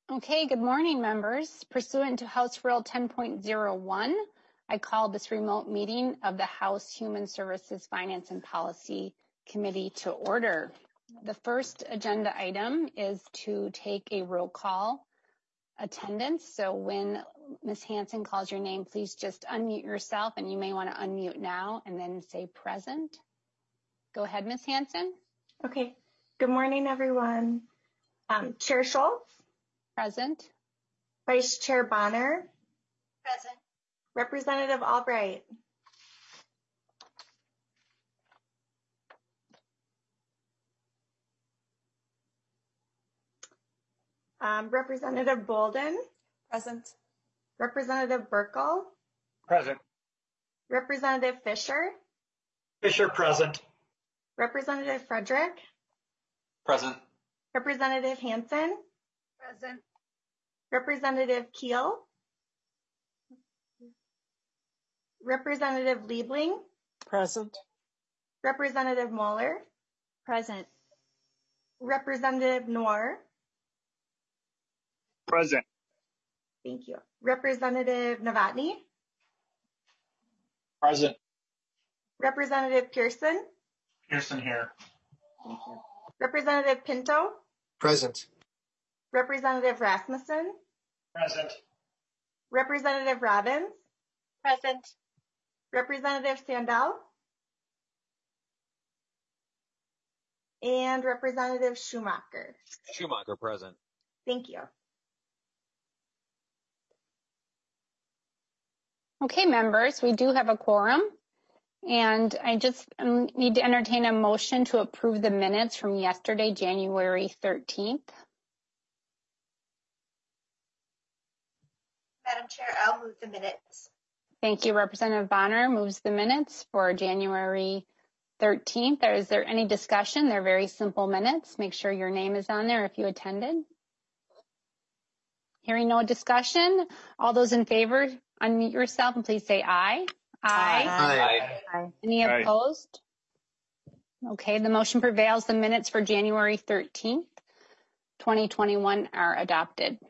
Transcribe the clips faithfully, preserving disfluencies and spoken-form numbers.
Okay, good morning, members. Pursuant to House Rule ten point oh one, I call this remote meeting of the House Human Services Finance and Policy Committee to order. The first agenda item is to take a roll call attendance. So when Miz Hanson calls your name, please just unmute yourself, and you may want to unmute now and then say present. Go ahead, Miz Hanson. Okay. Good morning, everyone. Um, Chair Schultz. Present. Vice Chair Bonner. Present. Representative Albright. Um, Representative Bolden. Present. Representative Burkle. Present. Representative Fisher. Fisher, present. Representative Frederick. Present. Representative Hanson. Present. Representative Keel. Representative Liebling. Present. Representative Mueller. Present. Representative Noor. Present. Thank you. Representative Novotny. Present. Representative Pearson. Pearson here. Thank you. Representative Pinto. Present. Representative Rasmussen. Present. Representative Robbins. Present. Representative Sandell. And Representative Schumacher. Schumacher, present. Thank you. Okay, members, we do have a quorum, and I just um, need to entertain a motion to approve the minutes from yesterday, January thirteenth. Madam Chair, I'll move the minutes. Thank you. Representative Bonner moves the minutes for January thirteenth. Is there any discussion? They're very simple minutes. Make sure your name is on there if you attended. Hearing no discussion, all those in favor, unmute yourself and please say aye. Aye. Aye. Aye. Any Aye. opposed? Okay, the motion prevails. The minutes for January thirteenth, twenty twenty-one are adopted.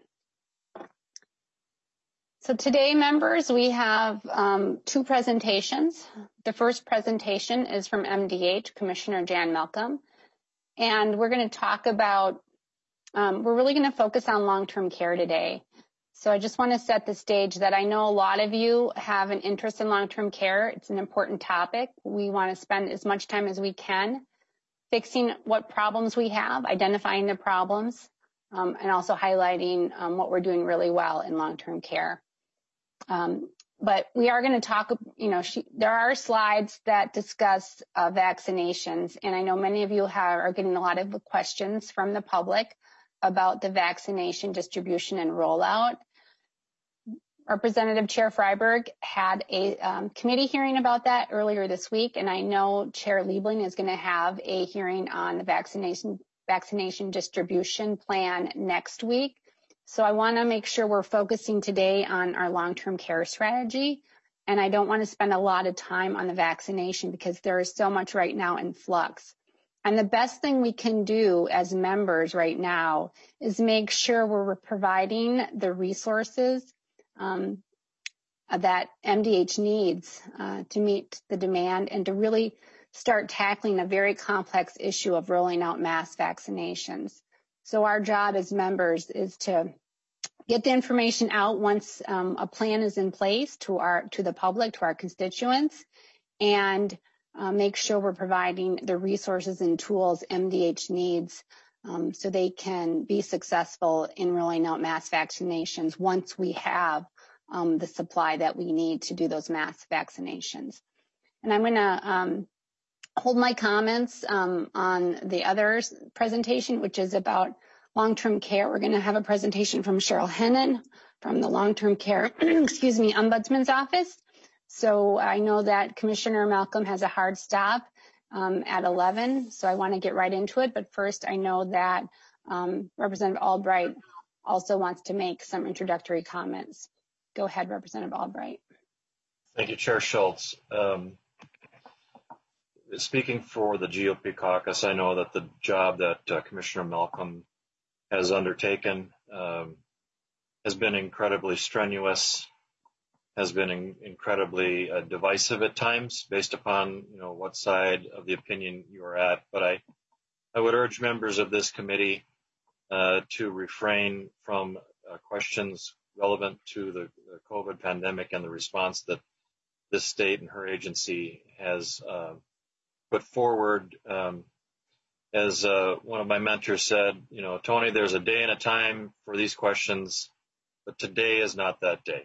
So today, members, we have um, two presentations. The first presentation is from M D H, Commissioner Jan Malcolm, and we're going to talk about, um, we're really going to focus on long-term care today. So I just want to set the stage that I know a lot of you have an interest in long-term care. It's an important topic. We want to spend as much time as we can fixing what problems we have, identifying the problems, um, and also highlighting um, what we're doing really well in long-term care. Um, but we are going to talk, you know, she, there are slides that discuss uh, vaccinations, and I know many of you have, are getting a lot of questions from the public about the vaccination distribution and rollout. Representative Chair Freiberg had a um, committee hearing about that earlier this week, and I know Chair Liebling is going to have a hearing on the vaccination vaccination distribution plan next week. So I want to make sure we're focusing today on our long-term care strategy, and I don't want to spend a lot of time on the vaccination because there is so much right now in flux. And the best thing we can do as members right now is make sure we're providing the resources um, that M D H needs uh, to meet the demand and to really start tackling a very complex issue of rolling out mass vaccinations. So our job as members is to get the information out once um, a plan is in place to our to the public, to our constituents, and uh, make sure we're providing the resources and tools M D H needs um, so they can be successful in rolling out mass vaccinations once we have um, the supply that we need to do those mass vaccinations. And I'm going to um, hold my comments um, on the other presentation, which is about long-term care. We're going to have a presentation from Cheryl Hennon from the long-term care, excuse me, Ombudsman's office. So I know that Commissioner Malcolm has a hard stop um, at eleven, so I want to get right into it. But first, I know that um, Representative Albright also wants to make some introductory comments. Go ahead, Representative Albright. Thank you, Chair Schultz. Um, speaking for the G O P caucus, I know that the job that uh, Commissioner Malcolm has undertaken um, has been incredibly strenuous, has been in, incredibly uh, divisive at times based upon, you know, what side of the opinion you are at. But I, I would urge members of this committee uh, to refrain from uh, questions relevant to the, the COVID pandemic and the response that this state and her agency has uh, put forward. Um, as uh, one of my mentors said, you know, Tony, there's a day and a time for these questions, but today is not that day.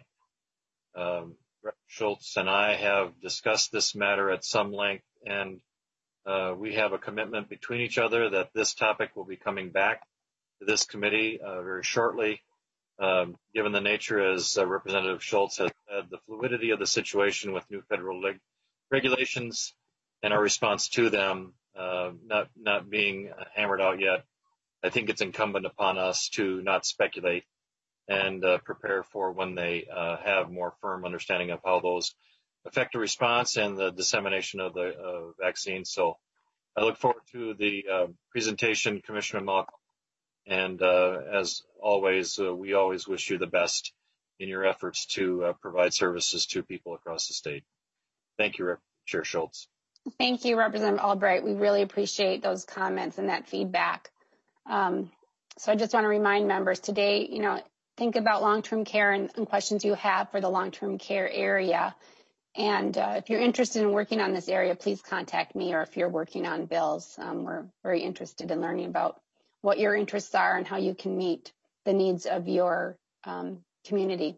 Um, Rep Schultz and I have discussed this matter at some length, and uh, we have a commitment between each other that this topic will be coming back to this committee uh, very shortly. Um, given the nature, as uh, Representative Schultz has said, the fluidity of the situation with new federal leg- regulations and our response to them uh, not not being hammered out yet, I think it's incumbent upon us to not speculate and uh, prepare for when they uh, have more firm understanding of how those affect the response and the dissemination of the uh, vaccine. So I look forward to the uh, presentation, Commissioner Malcolm. And uh, as always, uh, we always wish you the best in your efforts to uh, provide services to people across the state. Thank you, Rep. Chair Schultz. Thank you, Representative Albright. We really appreciate those comments and that feedback. Um, so I just want to remind members today, you know, think about long-term care and, and questions you have for the long-term care area. And uh, if you're interested in working on this area, please contact me, or if you're working on bills, um, we're very interested in learning about what your interests are and how you can meet the needs of your um, community.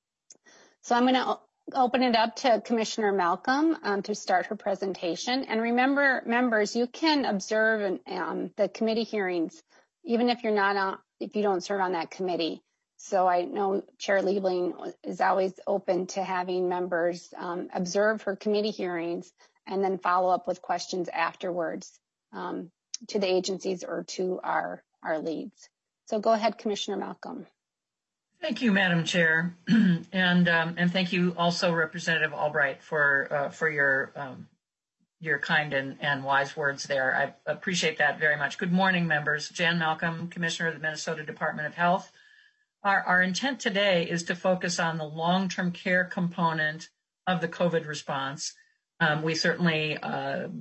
So I'm going to open it up to Commissioner Malcolm um, to start her presentation. And remember, members, you can observe an, um, the committee hearings, even if you're not on, if you don't serve on that committee. So I know Chair Liebling is always open to having members um, observe her committee hearings and then follow up with questions afterwards. Um, to the agencies or to our, our leads. So go ahead, Commissioner Malcolm. Thank you, Madam Chair. and um, and thank you also, Representative Albright, for uh, for your um, your kind and, and wise words there. I appreciate that very much. Good morning, members. Jan Malcolm, Commissioner of the Minnesota Department of Health. Our, our intent today is to focus on the long-term care component of the COVID response. Um, we certainly uh,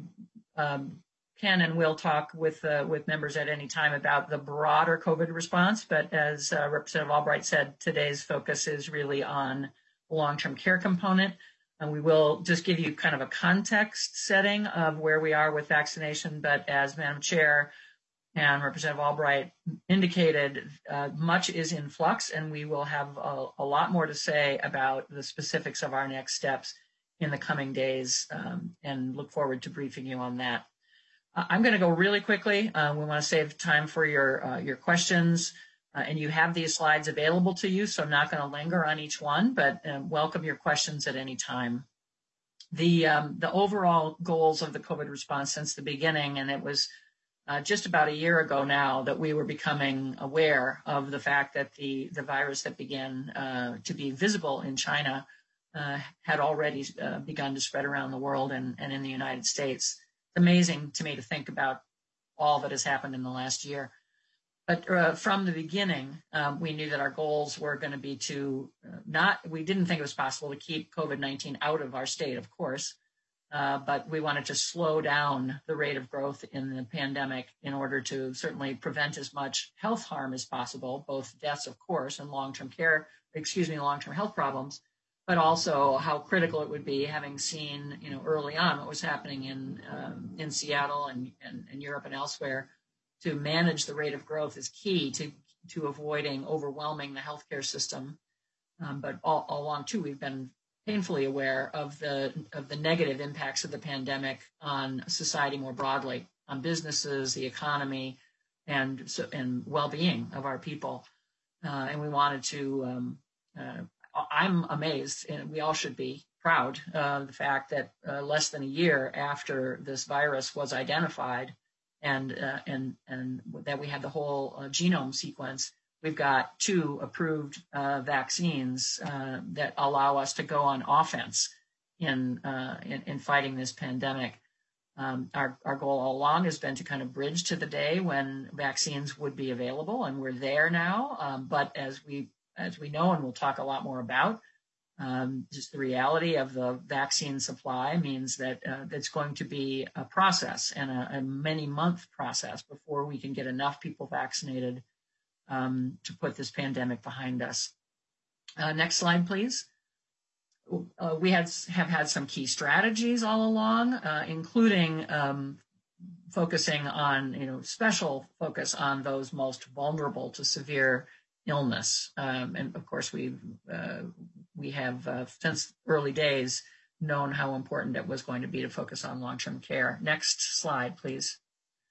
um, can and will talk with uh, with members at any time about the broader COVID response, but as uh, Representative Albright said, today's focus is really on the long-term care component. And we will just give you kind of a context setting of where we are with vaccination, but as Madam Chair and Representative Albright indicated, uh, much is in flux, and we will have a, a lot more to say about the specifics of our next steps in the coming days, um, and look forward to briefing you on that. I'm going to go really quickly. Uh, we want to save time for your uh, your questions, uh, and you have these slides available to you, so I'm not going to linger on each one, but uh, welcome your questions at any time. The um, the overall goals of the COVID response since the beginning, and it was uh, just about a year ago now that we were becoming aware of the fact that the, the virus that began uh, to be visible in China uh, had already uh, begun to spread around the world and, and in the United States. Amazing to me to think about all that has happened in the last year. But uh, from the beginning, um, we knew that our goals were going to be to uh, not, we didn't think it was possible to keep COVID nineteen out of our state, of course, uh, but we wanted to slow down the rate of growth in the pandemic in order to certainly prevent as much health harm as possible, both deaths, of course, and long-term care, excuse me, long-term health problems, but also how critical it would be, having seen, you know, early on what was happening in um, in Seattle and, and, and Europe and elsewhere. To manage the rate of growth is key to to avoiding overwhelming the healthcare system. Um, but all, all along too, we've been painfully aware of the of the negative impacts of the pandemic on society more broadly, on businesses, the economy, and so, and well-being of our people. Uh, and we wanted to. Um, uh, I'm amazed, and we all should be proud of the fact that uh, less than a year after this virus was identified, and uh, and and that we had the whole uh, genome sequence, we've got two approved uh, vaccines uh, that allow us to go on offense in uh, in, in fighting this pandemic. Um, our our goal all along has been to kind of bridge to the day when vaccines would be available, and we're there now. Um, but as we as we know, and we'll talk a lot more about, um, just the reality of the vaccine supply means that uh, it's going to be a process and a, a many month process before we can get enough people vaccinated um, to put this pandemic behind us. Uh, next slide, please. Uh, we had, have had some key strategies all along, uh, including um, focusing on, you know, special focus on those most vulnerable to severe illness. Um, and of course, we've, uh, we have, uh, since early days, known how important it was going to be to focus on long-term care. Next slide, please.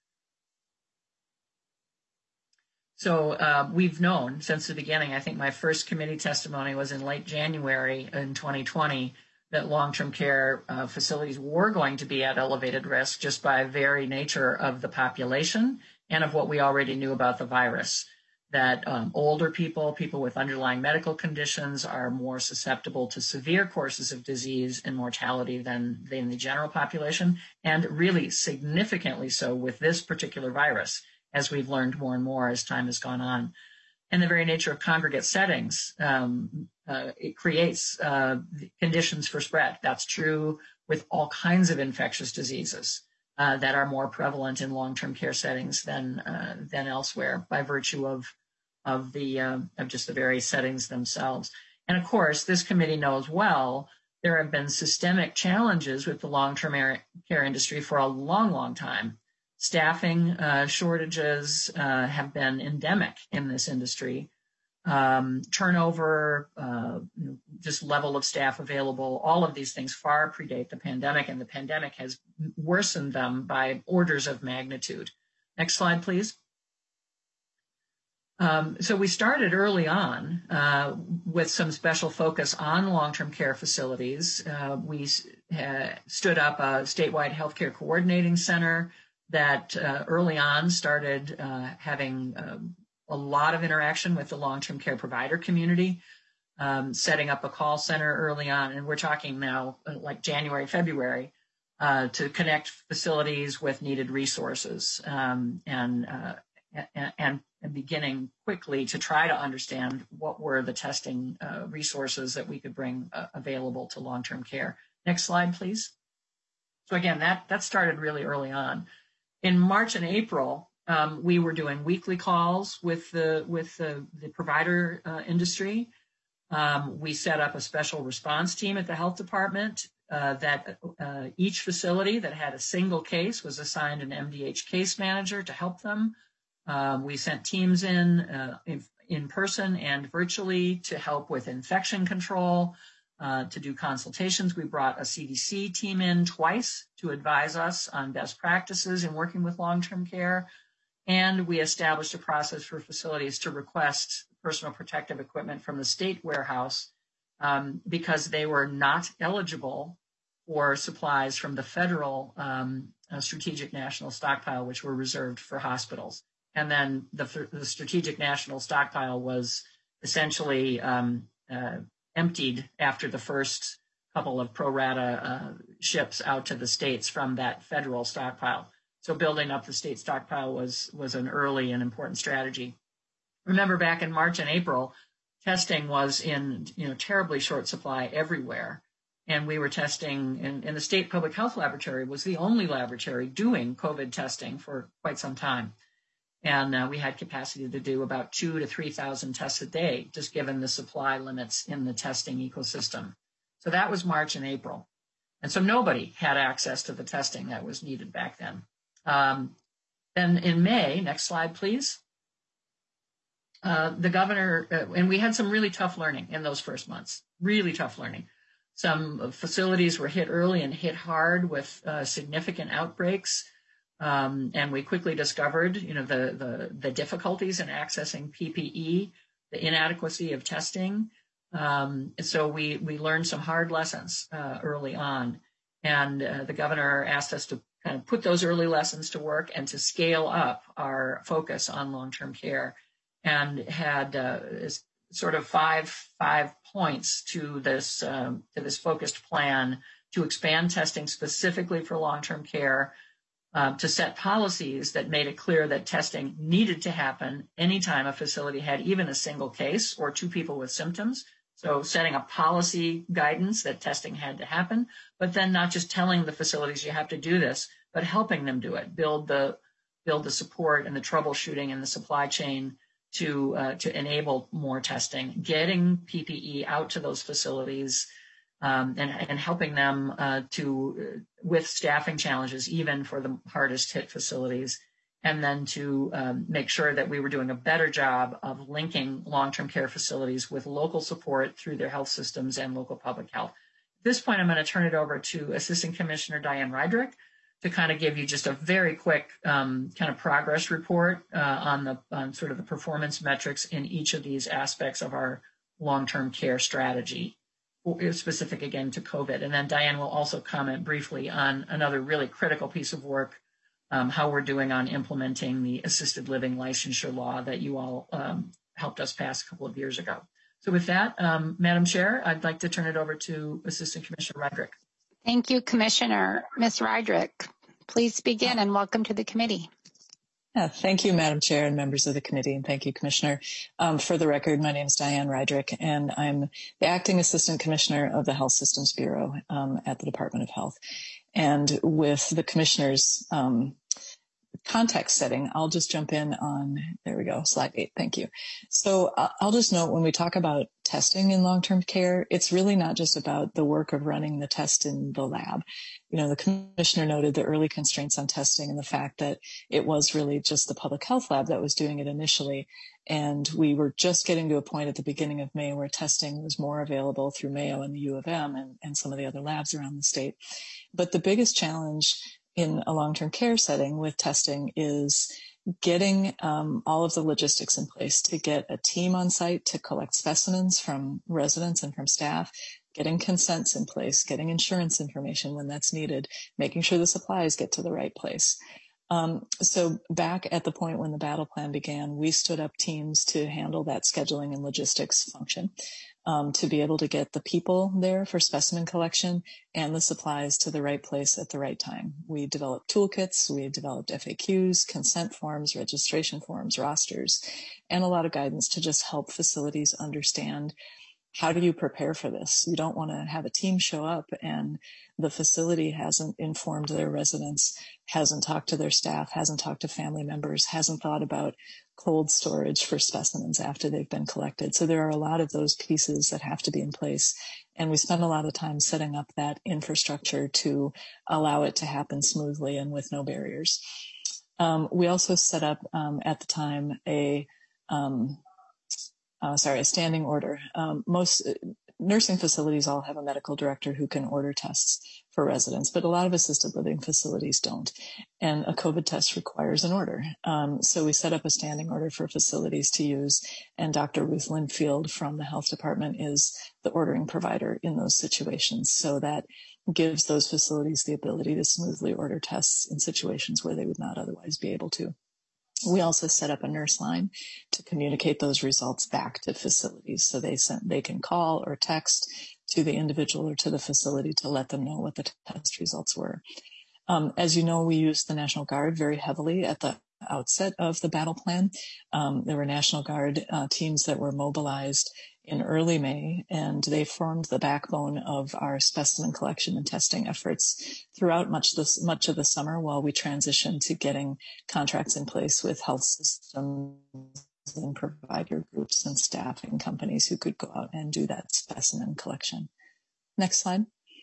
So uh, we've known since the beginning, I think my first committee testimony was in late January in twenty twenty, that long-term care uh, facilities were going to be at elevated risk just by very nature of the population and of what we already knew about the virus. That um, older people, people with underlying medical conditions are more susceptible to severe courses of disease and mortality than, than the general population, and really significantly so with this particular virus, as we've learned more and more as time has gone on. And the very nature of congregate settings, um, uh, it creates uh, conditions for spread. That's true with all kinds of infectious diseases uh, that are more prevalent in long-term care settings than uh, than elsewhere by virtue of of the uh, of just the very settings themselves. And of course, this committee knows well there have been systemic challenges with the long-term care industry for a long, long time. Staffing uh, shortages uh, have been endemic in this industry. Um, turnover, uh, just level of staff available, all of these things far predate the pandemic, and the pandemic has worsened them by orders of magnitude. Next slide, please. Um, so we started early on uh, with some special focus on long-term care facilities. Uh, we uh, stood up a statewide healthcare coordinating center that uh, early on started uh, having uh, a lot of interaction with the long-term care provider community, um, setting up a call center early on. And we're talking now uh, like January, February, uh, to connect facilities with needed resources um, and, uh, and, and beginning quickly to try to understand what were the testing uh, resources that we could bring uh, available to long-term care. Next slide, please. So again, that, that started really early on. In March and April, um, we were doing weekly calls with the with the, the provider uh, industry. Um, we set up a special response team at the health department uh, that uh, each facility that had a single case was assigned an M D H case manager to help them. Um, we sent teams in, uh, in in person and virtually to help with infection control. Uh, to do consultations. We brought a C D C team in twice to advise us on best practices in working with long-term care. And we established a process for facilities to request personal protective equipment from the state warehouse um, because they were not eligible for supplies from the federal um, uh, strategic national stockpile, which were reserved for hospitals. And then the, the strategic national stockpile was essentially um, uh, emptied after the first couple of pro rata uh, ships out to the states from that federal stockpile. So building up the state stockpile was, was an early and important strategy. Remember, back in March and April, testing was in you know terribly short supply everywhere. And we were testing, and, and the state public health laboratory was the only laboratory doing COVID testing for quite some time. And uh, we had capacity to do about two to three thousand tests a day, just given the supply limits in the testing ecosystem. So that was March and April. And so nobody had access to the testing that was needed back then. Um, then in May, next slide, please. Uh, the governor, uh, and we had some really tough learning in those first months, really tough learning. Some facilities were hit early and hit hard with uh, significant outbreaks. Um, and we quickly discovered, you know, the, the, the difficulties in accessing P P E, the inadequacy of testing. Um, so we, we learned some hard lessons uh, early on. And uh, the governor asked us to kind of put those early lessons to work and to scale up our focus on long-term care, and had uh, sort of five, five points to this, um, to this focused plan to expand testing specifically for long-term care, uh, to set policies that made it clear that testing needed to happen anytime a facility had even a single case or two people with symptoms. So setting a policy guidance that testing had to happen, but then not just telling the facilities you have to do this, but helping them do it, build the build the support and the troubleshooting and the supply chain to uh, to enable more testing, getting P P E out to those facilities, um, and and helping them uh, to uh, with staffing challenges, even for the hardest hit facilities, and then to um, make sure that we were doing a better job of linking long-term care facilities with local support through their health systems and local public health. At this point, I'm going to turn it over to Assistant Commissioner Diane Rydrick to kind of give you just a very quick um, kind of progress report uh, on the on sort of the performance metrics in each of these aspects of our long-term care strategy, specific again to COVID. And then Diane will also comment briefly on another really critical piece of work, um, how we're doing on implementing the assisted living licensure law that you all um, helped us pass a couple of years ago. So with that, um, Madam Chair, I'd like to turn it over to Assistant Commissioner Rydrick. Thank you, Commissioner. Miz Rydrick, please begin and welcome to the committee. Yeah, thank you, Madam Chair and members of the committee, and thank you, Commissioner. Um, for the record, my name is Diane Rydrick, and I'm the Acting Assistant Commissioner of the Health Systems Bureau um, at the Department of Health. And with the Commissioner's um, context setting, I'll just jump in on, there we go, slide eight, thank you. So uh, I'll just note when we talk about testing in long-term care, it's really not just about the work of running the test in the lab. You know, the Commissioner noted the early constraints on testing and the fact that it was really just the public health lab that was doing it initially. And we were just getting to a point at the beginning of May where testing was more available through Mayo and the U of M and, and some of the other labs around the state. But the biggest challenge in a long-term care setting with testing is getting um, all of the logistics in place to get a team on site to collect specimens from residents and from staff, getting consents in place, getting insurance information when that's needed, making sure the supplies get to the right place. Um, so back at the point when the battle plan began, we stood up teams to handle that scheduling and logistics function. Um, to be able to get the people there for specimen collection and the supplies to the right place at the right time. We developed toolkits, we developed F A Qs, consent forms, registration forms, rosters, and a lot of guidance to just help facilities understand how do you prepare for this? You don't want to have a team show up and the facility hasn't informed their residents, hasn't talked to their staff, hasn't talked to family members, hasn't thought about cold storage for specimens after they've been collected. So there are a lot of those pieces that have to be in place. And we spend a lot of time setting up that infrastructure to allow it to happen smoothly and with no barriers. Um, we also set up um, at the time a um, Uh, sorry, a standing order. Um, most uh, nursing facilities all have a medical director who can order tests for residents, but a lot of assisted living facilities don't. And a COVID test requires an order. Um, so we set up a standing order for facilities to use, and Doctor Ruth Linfield from the health department is the ordering provider in those situations. So that gives those facilities the ability to smoothly order tests in situations where they would not otherwise be able to. We also set up a nurse line to communicate those results back to facilities. So they send, they can call or text to the individual or to the facility to let them know what the test results were. Um, as you know, we used the National Guard very heavily at the outset of the battle plan. Um, there were National Guard uh, teams that were mobilized in early May, and they formed the backbone of our specimen collection and testing efforts throughout much, this, much of the summer while we transitioned to getting contracts in place with health systems and provider groups and staffing companies who could go out and do that specimen collection. Next slide.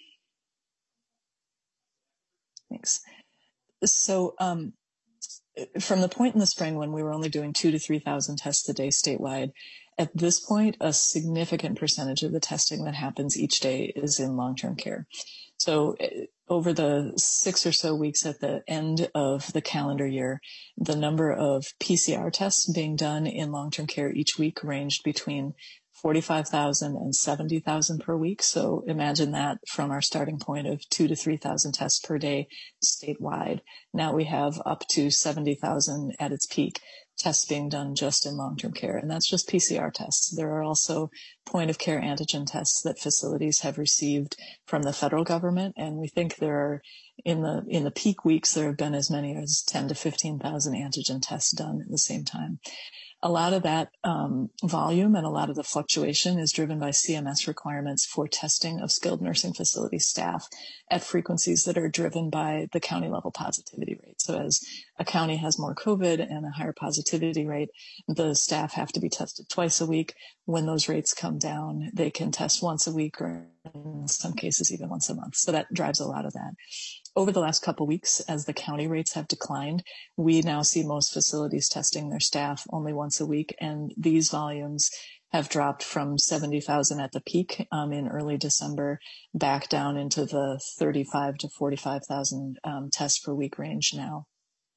Thanks. So um, from the point in the spring when we were only doing two to three thousand tests a day statewide, at this point, a significant percentage of the testing that happens each day is in long-term care. So over the six or so weeks at the end of the calendar year, the number of P C R tests being done in long-term care each week ranged between forty-five thousand and seventy thousand per week. So imagine that from our starting point of two to three thousand tests per day statewide. Now we have up to seventy thousand at its peak. tests being done just in long-term care, and that's just P C R tests. There are also point-of-care antigen tests that facilities have received from the federal government, and we think there are, in the in the peak weeks, there have been as many as ten to fifteen thousand antigen tests done at the same time. A lot of that um, volume and a lot of the fluctuation is driven by C M S requirements for testing of skilled nursing facility staff at frequencies that are driven by the county level positivity rate. So as a county has more COVID and a higher positivity rate, the staff have to be tested twice a week. When those rates come down, they can test once a week or in some cases even once a month. So that drives a lot of that. Over the last couple of weeks, as the county rates have declined, we now see most facilities testing their staff only once a week, and these volumes have dropped from seventy thousand at the peak um, in early December back down into the thirty-five to forty-five thousand um, tests per week range now.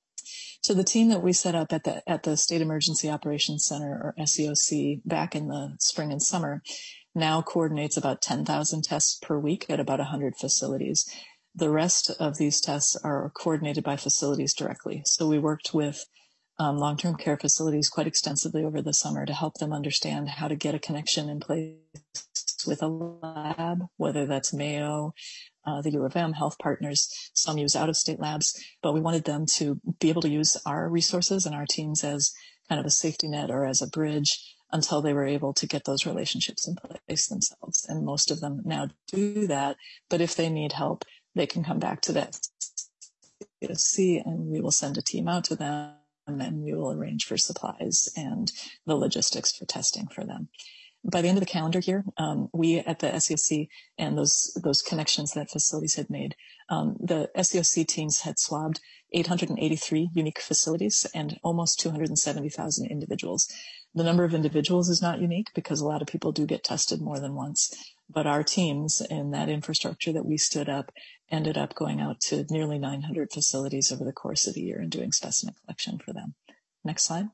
So the team that we set up at the at the State Emergency Operations Center, or S E O C, back in the spring and summer, now coordinates about ten thousand tests per week at about one hundred facilities. The rest of these tests are coordinated by facilities directly. So we worked with um, long-term care facilities quite extensively over the summer to help them understand how to get a connection in place with a lab, whether that's Mayo, uh, the U of M, Health Partners. Some use out-of-state labs, but we wanted them to be able to use our resources and our teams as kind of a safety net or as a bridge until they were able to get those relationships in place themselves. And most of them now do that, but if they need help, they can come back to that C O C and we will send a team out to them and we will arrange for supplies and the logistics for testing for them. By the end of the calendar year, um, we at the S E O C and those those connections that facilities had made, um, the S E O C teams had swabbed eight hundred eighty-three unique facilities and almost two hundred seventy thousand individuals. The number of individuals is not unique because a lot of people do get tested more than once, but our teams and that infrastructure that we stood up ended up going out to nearly nine hundred facilities over the course of the year and doing specimen collection for them. Next slide.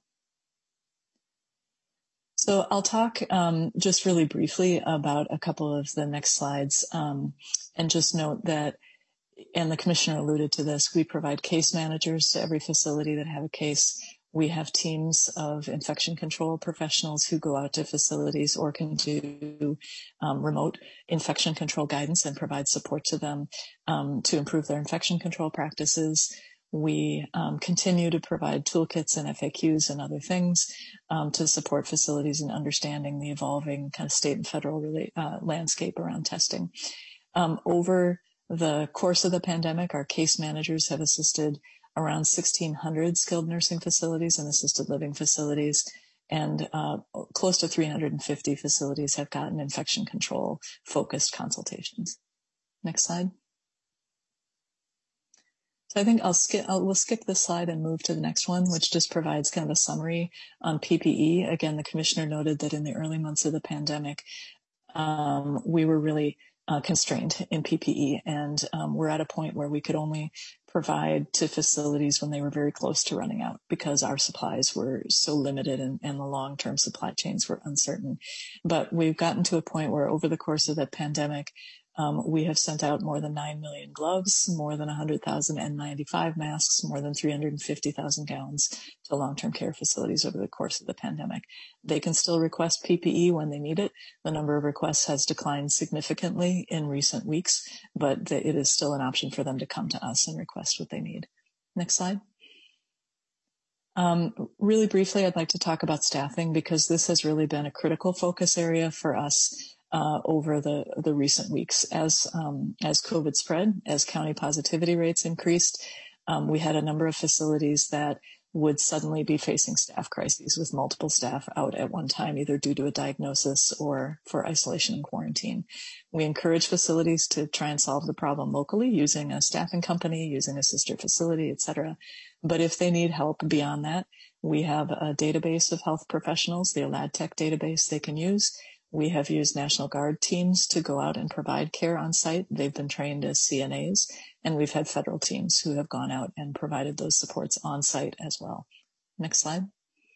So I'll talk um, just really briefly about a couple of the next slides um, and just note that, and the commissioner alluded to this, we provide case managers to every facility that have a case. We have teams of infection control professionals who go out to facilities or can do um, remote infection control guidance and provide support to them um, to improve their infection control practices. We um, continue to provide toolkits and F A Qs and other things um, to support facilities in understanding the evolving kind of state and federal relate, uh, landscape around testing. Um, over the course of the pandemic, our case managers have assisted around sixteen hundred skilled nursing facilities and assisted living facilities, and uh, close to three hundred fifty facilities have gotten infection control focused consultations. Next slide. So I think I'll skip, I'll, we'll skip this slide and move to the next one, which just provides kind of a summary on P P E. Again, the commissioner noted that in the early months of the pandemic, um, we were really uh, constrained in P P E, and um, we're at a point where we could only provide to facilities when they were very close to running out because our supplies were so limited and, and the long-term supply chains were uncertain. But we've gotten to a point where over the course of the pandemic, Um, we have sent out more than nine million gloves, more than one hundred thousand N ninety-five masks, more than three hundred fifty thousand gowns to long-term care facilities over the course of the pandemic. They can still request P P E when they need it. The number of requests has declined significantly in recent weeks, but the, it is still an option for them to come to us and request what they need. Next slide. Um, really briefly, I'd like to talk about staffing because this has really been a critical focus area for us Uh, over the, the recent weeks. As, um, as COVID spread, as county positivity rates increased, um, we had a number of facilities that would suddenly be facing staff crises with multiple staff out at one time, either due to a diagnosis or for isolation and quarantine. We encourage facilities to try and solve the problem locally using a staffing company, using a sister facility, et cetera. But if they need help beyond that, we have a database of health professionals, the ELADTech database they can use. We have used National Guard teams to go out and provide care on site. They've been trained as C N As, and we've had federal teams who have gone out and provided those supports on site as well. Next slide.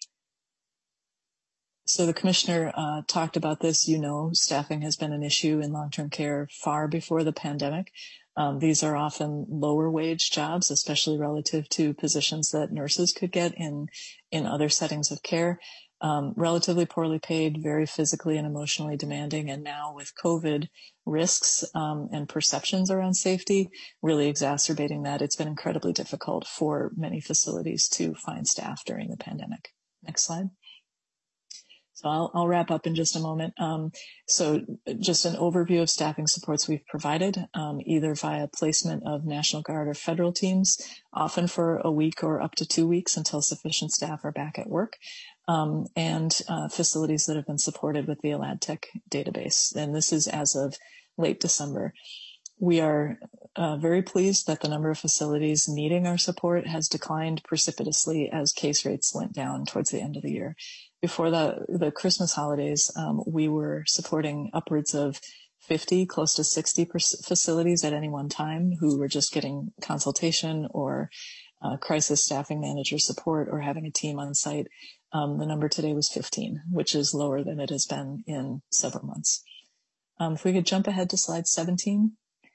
So the commissioner uh, talked about this. You know, staffing has been an issue in long-term care far before the pandemic. Um, these are often lower wage jobs, especially relative to positions that nurses could get in, in other settings of care. Um, relatively poorly paid, very physically and emotionally demanding. And now with COVID risks um, and perceptions around safety really exacerbating that, it's been incredibly difficult for many facilities to find staff during the pandemic. Next slide. So I'll, I'll wrap up in just a moment. Um, so just an overview of staffing supports we've provided, um, either via placement of National Guard or federal teams, often for a week or up to two weeks until sufficient staff are back at work, um, and uh, facilities that have been supported with the ELADTech database. And this is as of late December. We are uh, very pleased that the number of facilities needing our support has declined precipitously as case rates went down towards the end of the year. Before the, the Christmas holidays, um, we were supporting upwards of fifty, close to sixty facilities at any one time who were just getting consultation or uh, crisis staffing manager support or having a team on site. Um, the number today was fifteen, which is lower than it has been in several months. Um, if we could jump ahead to slide seventeen.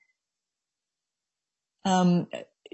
Um,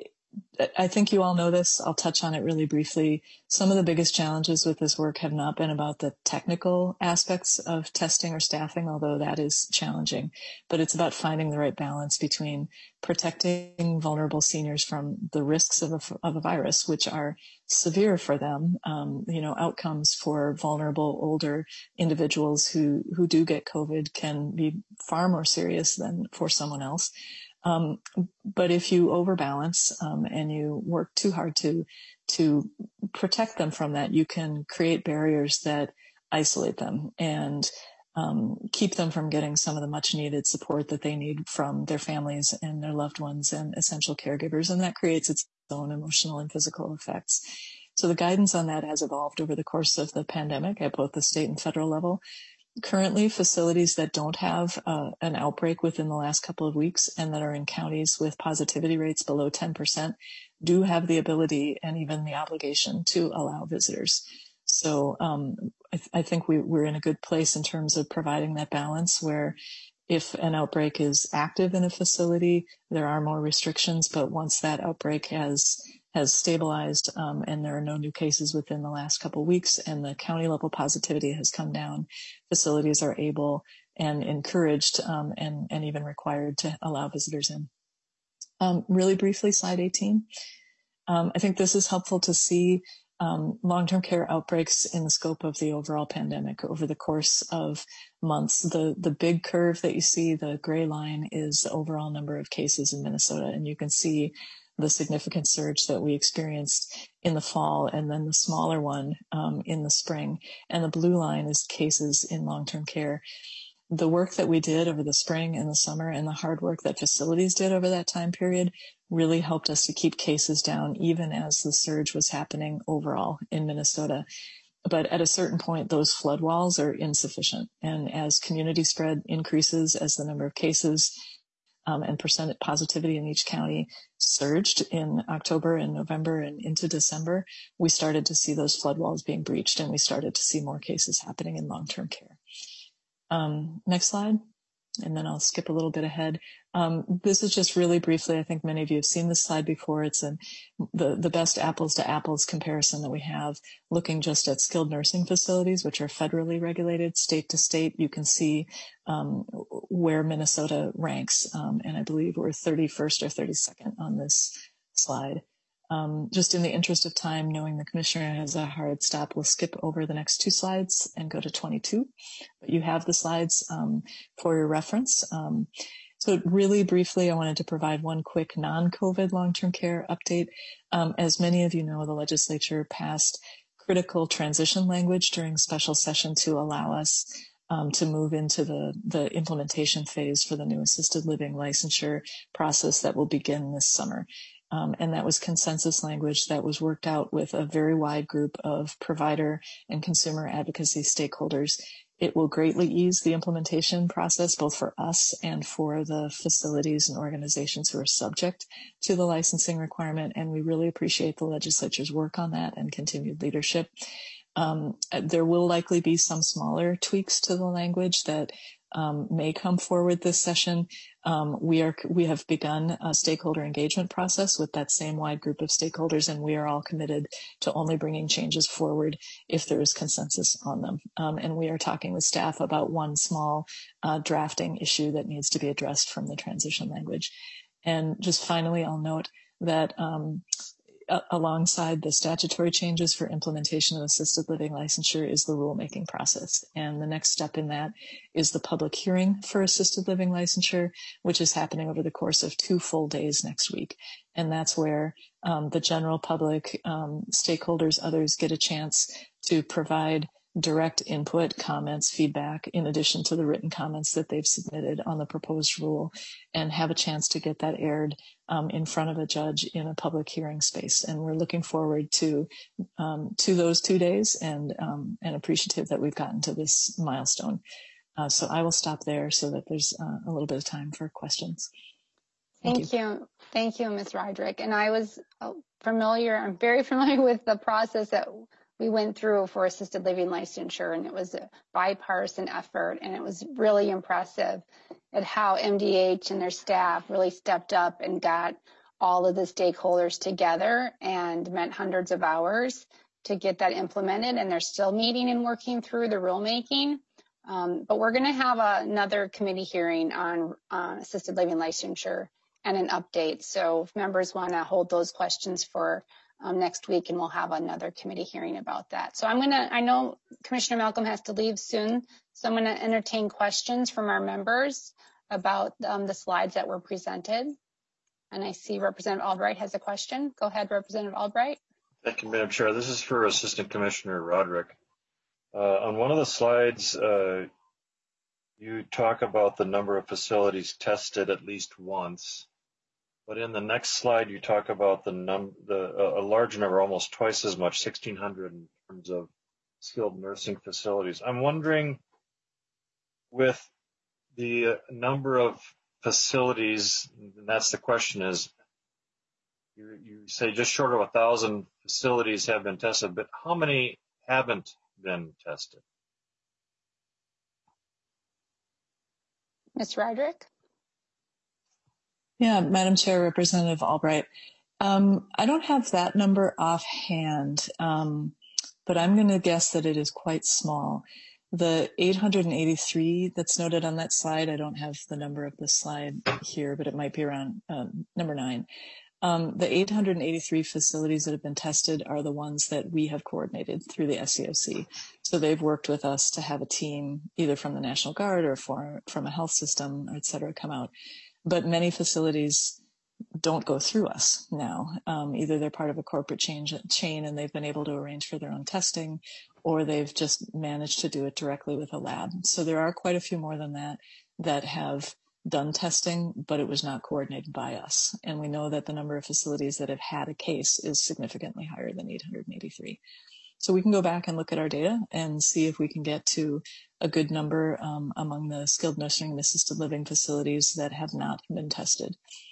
I think you all know this. I'll touch on it really briefly. Some of the biggest challenges with this work have not been about the technical aspects of testing or staffing, although that is challenging, but it's about finding the right balance between protecting vulnerable seniors from the risks of a, of a virus, which are severe for them. Um, you know, outcomes for vulnerable older individuals who, who do get COVID can be far more serious than for someone else. Um, but if you overbalance um, and you work too hard to to protect them from that, you can create barriers that isolate them and um, keep them from getting some of the much needed support that they need from their families and their loved ones and essential caregivers. And that creates its own emotional and physical effects. So the guidance on that has evolved over the course of the pandemic at both the state and federal level. Currently, facilities that don't have uh, an outbreak within the last couple of weeks and that are in counties with positivity rates below ten percent do have the ability and even the obligation to allow visitors. So um, I, th- I think we, we're in a good place in terms of providing that balance where if an outbreak is active in a facility, there are more restrictions, but once that outbreak has has stabilized um, and there are no new cases within the last couple of weeks and the county level positivity has come down, facilities are able and encouraged um, and, and even required to allow visitors in. Um, really briefly, slide eighteen. Um, I think this is helpful to see um, long-term care outbreaks in the scope of the overall pandemic over the course of months. The, the big curve that you see, the gray line, is the overall number of cases in Minnesota, and you can see the significant surge that we experienced in the fall, and then the smaller one um, in the spring. And the blue line is cases in long-term care. The work that we did over the spring and the summer and the hard work that facilities did over that time period really helped us to keep cases down, even as the surge was happening overall in Minnesota. But at a certain point, those flood walls are insufficient. And as community spread increases, as the number of cases Um, and percent positivity in each county surged in October and November and into December, we started to see those flood walls being breached and we started to see more cases happening in long-term care. Um, next slide, and then I'll skip a little bit ahead. Um, this is just really briefly, I think many of you have seen this slide before. It's an, the, the best apples to apples comparison that we have, looking just at skilled nursing facilities, which are federally regulated state to state. You can see um, where Minnesota ranks, um, and I believe we're thirty-first or thirty-second on this slide. Um, just in the interest of time, knowing the commissioner has a hard stop, we'll skip over the next two slides and go to twenty-two. But you have the slides um, for your reference. Um, So really briefly, I wanted to provide one quick non-COVID long-term care update. Um, as many of you know, the legislature passed critical transition language during special session to allow us um, to move into the, the implementation phase for the new assisted living licensure process that will begin this summer. Um, and that was consensus language that was worked out with a very wide group of provider and consumer advocacy stakeholders. It will greatly ease the implementation process, both for us and for the facilities and organizations who are subject to the licensing requirement. And we really appreciate the legislature's work on that and continued leadership. Um, there will likely be some smaller tweaks to the language that um, may come forward this session. Um, we are we have begun a stakeholder engagement process with that same wide group of stakeholders, and we are all committed to only bringing changes forward if there is consensus on them. Um, and we are talking with staff about one small uh, drafting issue that needs to be addressed from the transition language. And just finally, I'll note that um, alongside the statutory changes for implementation of assisted living licensure is the rulemaking process. And the next step in that is the public hearing for assisted living licensure, which is happening over the course of two full days next week. And that's where um, the general public, um, stakeholders, others get a chance to provide direct input, comments, feedback, in addition to the written comments that they've submitted on the proposed rule, and have a chance to get that aired um, in front of a judge in a public hearing space. And we're looking forward to um, to those two days and um, and appreciative that we've gotten to this milestone. Uh, so I will stop there so that there's uh, a little bit of time for questions. Thank, Thank you. you. Thank you, Miz Roderick. And I was familiar, I'm very familiar with the process that we went through for assisted living licensure, and it was a bipartisan effort, and it was really impressive at how M D H and their staff really stepped up and got all of the stakeholders together and met hundreds of hours to get that implemented, and they're still meeting and working through the rulemaking. Um, but we're going to have a, another committee hearing on uh, assisted living licensure and an update. So if members want to hold those questions for Um, next week, and we'll have another committee hearing about that. So I'm going to, I know Commissioner Malcolm has to leave soon, so I'm going to entertain questions from our members about um, the slides that were presented. And I see Representative Albright has a question. Go ahead, Representative Albright. Thank you, Madam Chair. This is for Assistant Commissioner Roderick. Uh, on one of the slides, uh, you talk about the number of facilities tested at least once. But in the next slide, you talk about the num the uh, a large number, almost twice as much, sixteen hundred in terms of skilled nursing facilities. I'm wondering, with the uh, number of facilities, and that's the question, is you, you say just short of a thousand facilities have been tested, but how many haven't been tested? Miz Roderick? Yeah, Madam Chair, Representative Albright. Um, I don't have that number offhand, um, but I'm going to guess that it is quite small. The eight hundred eighty-three that's noted on that slide, I don't have the number of the slide here, but it might be around um, number nine. Um, the eight hundred eighty-three facilities that have been tested are the ones that we have coordinated through the S C O C. So they've worked with us to have a team, either from the National Guard or for, from a health system, et cetera, come out. But many facilities don't go through us now. Um, either they're part of a corporate change, chain and they've been able to arrange for their own testing, or they've just managed to do it directly with a lab. So there are quite a few more than that that have done testing, but it was not coordinated by us. And we know that the number of facilities that have had a case is significantly higher than eight hundred eighty-three. So we can go back and look at our data and see if we can get to a good number um, among the skilled nursing and assisted living facilities that have not been tested.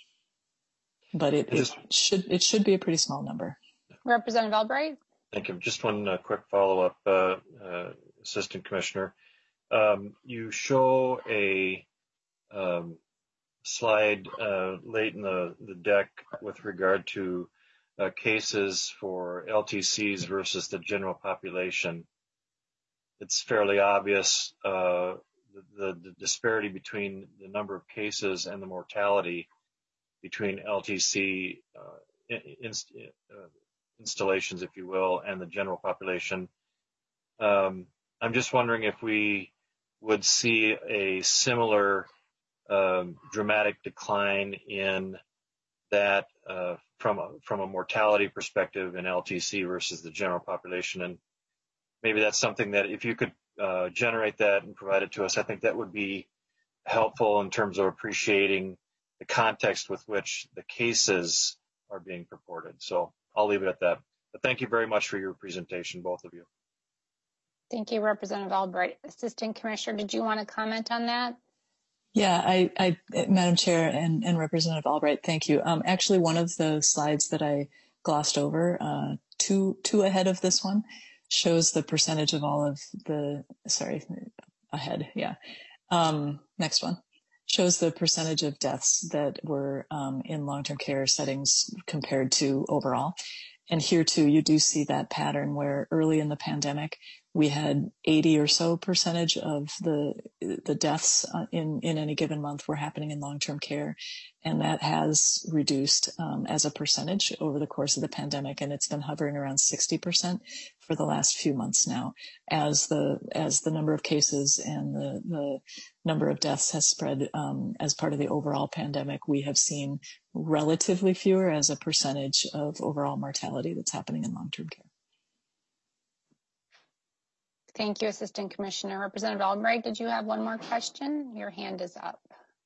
But it, it should it should be a pretty small number. Representative Albright? Thank you. Just one uh, quick follow-up, uh, uh, Assistant Commissioner. Um, you show a um, slide uh, late in the, the deck with regard to Uh, cases for L T Cs versus the general population. It's fairly obvious uh, the, the disparity between the number of cases and the mortality between L T C uh, inst uh, installations, if you will, and the general population. Um, I'm just wondering if we would see a similar um, dramatic decline in that uh, from a, from a mortality perspective in L T C versus the general population. And maybe that's something that if you could uh, generate that and provide it to us, I think that would be helpful in terms of appreciating the context with which the cases are being purported. So I'll leave it at that. But thank you very much for your presentation, both of you. Thank you, Representative Albright. Assistant Commissioner, did you want to comment on that? Yeah, I, I, Madam Chair and, and Representative Albright, thank you. Um, actually, one of the slides that I glossed over, uh, two, two ahead of this one, shows the percentage of all of the, sorry, ahead, yeah. Um, next one. shows the percentage of deaths that were um, in long-term care settings compared to overall. And here too, you do see that pattern where early in the pandemic, we had eighty or so percentage of the the deaths in, in any given month were happening in long-term care. And that has reduced um, as a percentage over the course of the pandemic. And it's been hovering around sixty percent for the last few months now. As the as the number of cases and the, the number of deaths has spread um, as part of the overall pandemic, we have seen relatively fewer as a percentage of overall mortality that's happening in long-term care. Thank you, Assistant Commissioner. Representative Albright, did you have one more question? Your hand is up.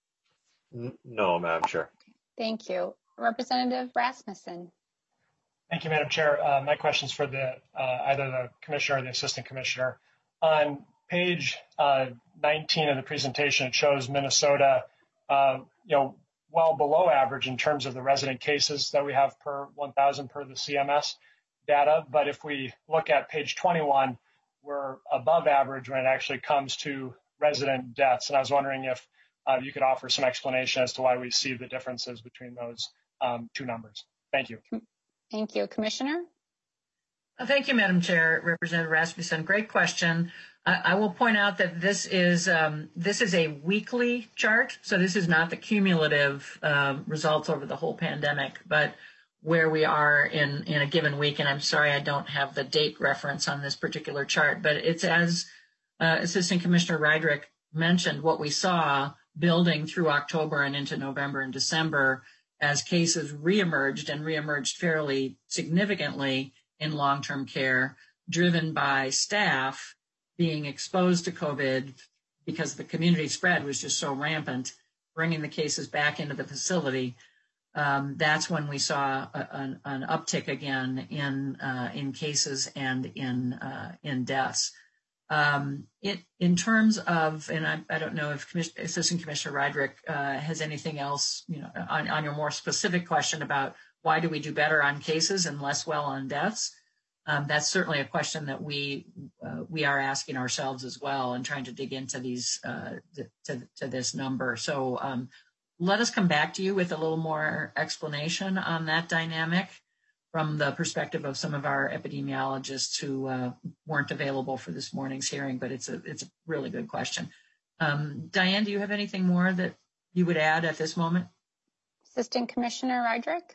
No, Madam Chair. Thank you. Representative Rasmussen. Thank you, Madam Chair. Uh, my question is for the uh, either the Commissioner or the Assistant Commissioner. On page uh, nineteen of the presentation, it shows Minnesota, uh, you know, well below average in terms of the resident cases that we have per one thousand per the C M S data. But if we look at page twenty-one, we're above average when it actually comes to resident deaths. And I was wondering if uh, you could offer some explanation as to why we see the differences between those um, two numbers. Thank you. Thank you. Commissioner? Thank you, Madam Chair. Representative Rasmussen, great question. I, I will point out that this is um, this is a weekly chart, so this is not the cumulative uh, results over the whole pandemic, but where we are in, in a given week. And I'm sorry I don't have the date reference on this particular chart, but it's as uh, Assistant Commissioner Rydrick mentioned, what we saw building through October and into November and December as cases reemerged and reemerged fairly significantly in long-term care, driven by staff being exposed to COVID because the community spread was just so rampant, bringing the cases back into the facility. Um, that's when we saw a, an, an uptick again in uh, in cases and in uh, in deaths. Um, it, in terms of, and I, I don't know if Commission, Assistant Commissioner Rydrick uh, has anything else, you know, on, on your more specific question about why do we do better on cases and less well on deaths. Um, that's certainly a question that we uh, we are asking ourselves as well, and trying to dig into these uh, to, to this number. So. Um, Let us come back to you with a little more explanation on that dynamic from the perspective of some of our epidemiologists who uh, weren't available for this morning's hearing, but it's a it's a really good question. Um, Diane, do you have anything more that you would add at this moment? Assistant Commissioner Rydrick?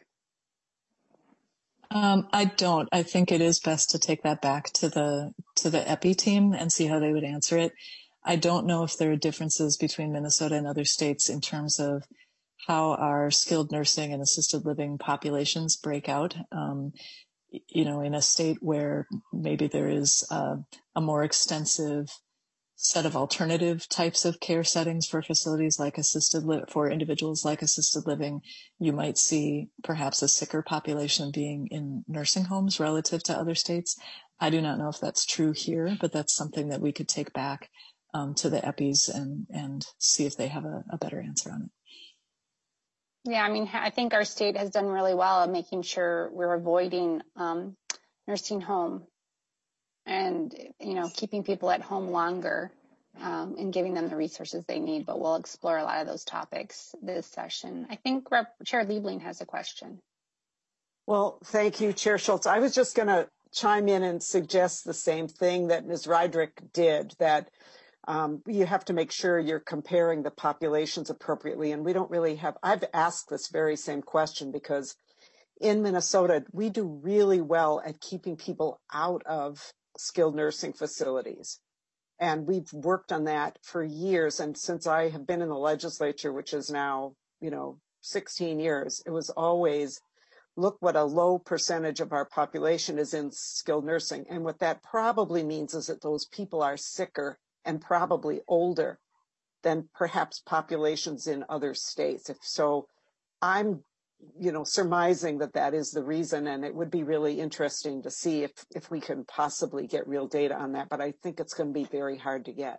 Um, I don't. I think it is best to take that back to the to the epi team and see how they would answer it. I don't know if there are differences between Minnesota and other states in terms of how our skilled nursing and assisted living populations break out. Um, you know, in a state where maybe there is uh, a more extensive set of alternative types of care settings for facilities like assisted li- for individuals like assisted living, you might see perhaps a sicker population being in nursing homes relative to other states. I do not know if that's true here, but that's something that we could take back Um, to the EPIs and, and see if they have a, a better answer on it. Yeah, I mean, I think our state has done really well at making sure we're avoiding um, nursing home and, you know, keeping people at home longer um, and giving them the resources they need. But we'll explore a lot of those topics this session. I think Rep- Chair Liebling has a question. Well, thank you, Chair Schultz. I was just going to chime in and suggest the same thing that Miz Rydrick did, that Um, you have to make sure you're comparing the populations appropriately. And we don't really have, I've asked this very same question because in Minnesota, we do really well at keeping people out of skilled nursing facilities. And we've worked on that for years. And since I have been in the legislature, which is now, you know, sixteen years, it was always, look what a low percentage of our population is in skilled nursing. And what that probably means is that those people are sicker and probably older than perhaps populations in other states. If so, I'm, you know, surmising that that is the reason, and it would be really interesting to see if, if we can possibly get real data on that, but I think it's going to be very hard to get.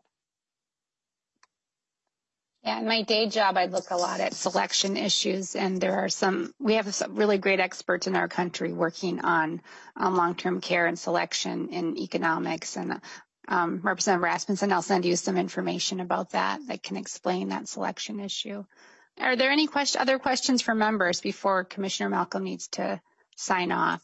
Yeah, in my day job, I look a lot at selection issues, and there are some, we have some really great experts in our country working on um, long-term care and selection in economics, and um, Representative Rasmussen, I'll send you some information about that that can explain that selection issue. Are there any question, other questions for members before Commissioner Malcolm needs to sign off?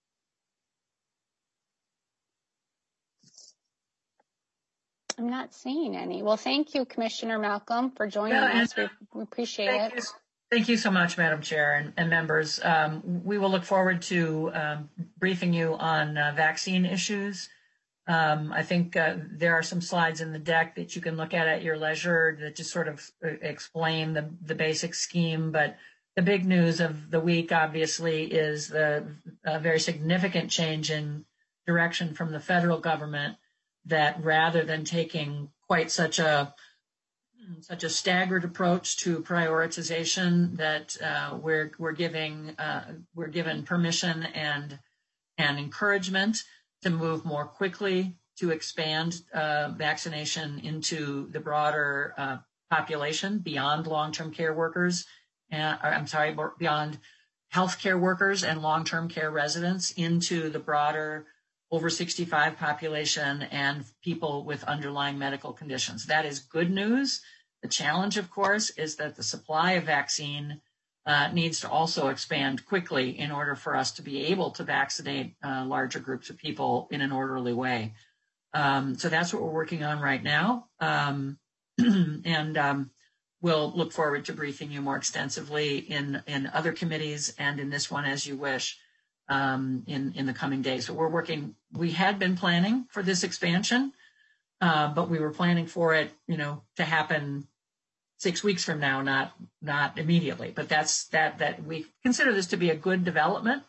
I'm not seeing any. Well, thank you, Commissioner Malcolm, for joining yeah, us. We, we appreciate thank it. You, thank you so much, Madam Chair and, and members. Um, we will look forward to um, briefing you on uh, vaccine issues. Um, I think uh, there are some slides in the deck that you can look at at your leisure that just sort of explain the, the basic scheme. But the big news of the week, obviously, is the uh, very significant change in direction from the federal government, that rather than taking quite such a such a staggered approach to prioritization, that uh, we're we're giving uh, we're given permission and and encouragement to move more quickly to expand uh, vaccination into the broader uh, population beyond long-term care workers, and, or, I'm sorry, beyond healthcare workers and long-term care residents into the broader over sixty-five population and people with underlying medical conditions. That is good news. The challenge, of course, is that the supply of vaccine uh, needs to also expand quickly in order for us to be able to vaccinate uh, larger groups of people in an orderly way. Um, so that's what we're working on right now. Um, and um, we'll look forward to briefing you more extensively in, in other committees and in this one as you wish um, in, in the coming days. So we're working, we had been planning for this expansion, uh, but we were planning for it, you know, to happen six weeks from now, not not immediately. But that's that that we consider this to be a good development,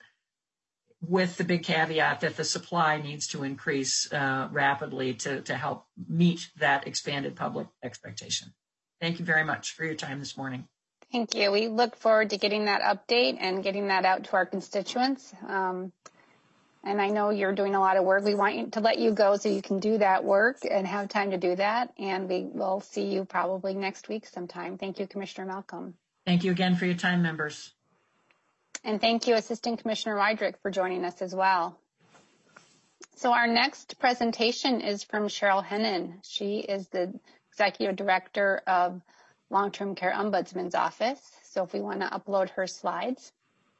with the big caveat that the supply needs to increase uh, rapidly to to help meet that expanded public expectation. Thank you very much for your time this morning. Thank you. We look forward to getting that update and getting that out to our constituents. Um, And I know you're doing a lot of work. We want to let you go so you can do that work and have time to do that. And we will see you probably next week sometime. Thank you, Commissioner Malcolm. Thank you again for your time, members. And thank you, Assistant Commissioner Weidrich, for joining us as well. So our next presentation is from Cheryl Hennen. She is the Executive Director of Long-Term Care Ombudsman's Office. So if we want to upload her slides.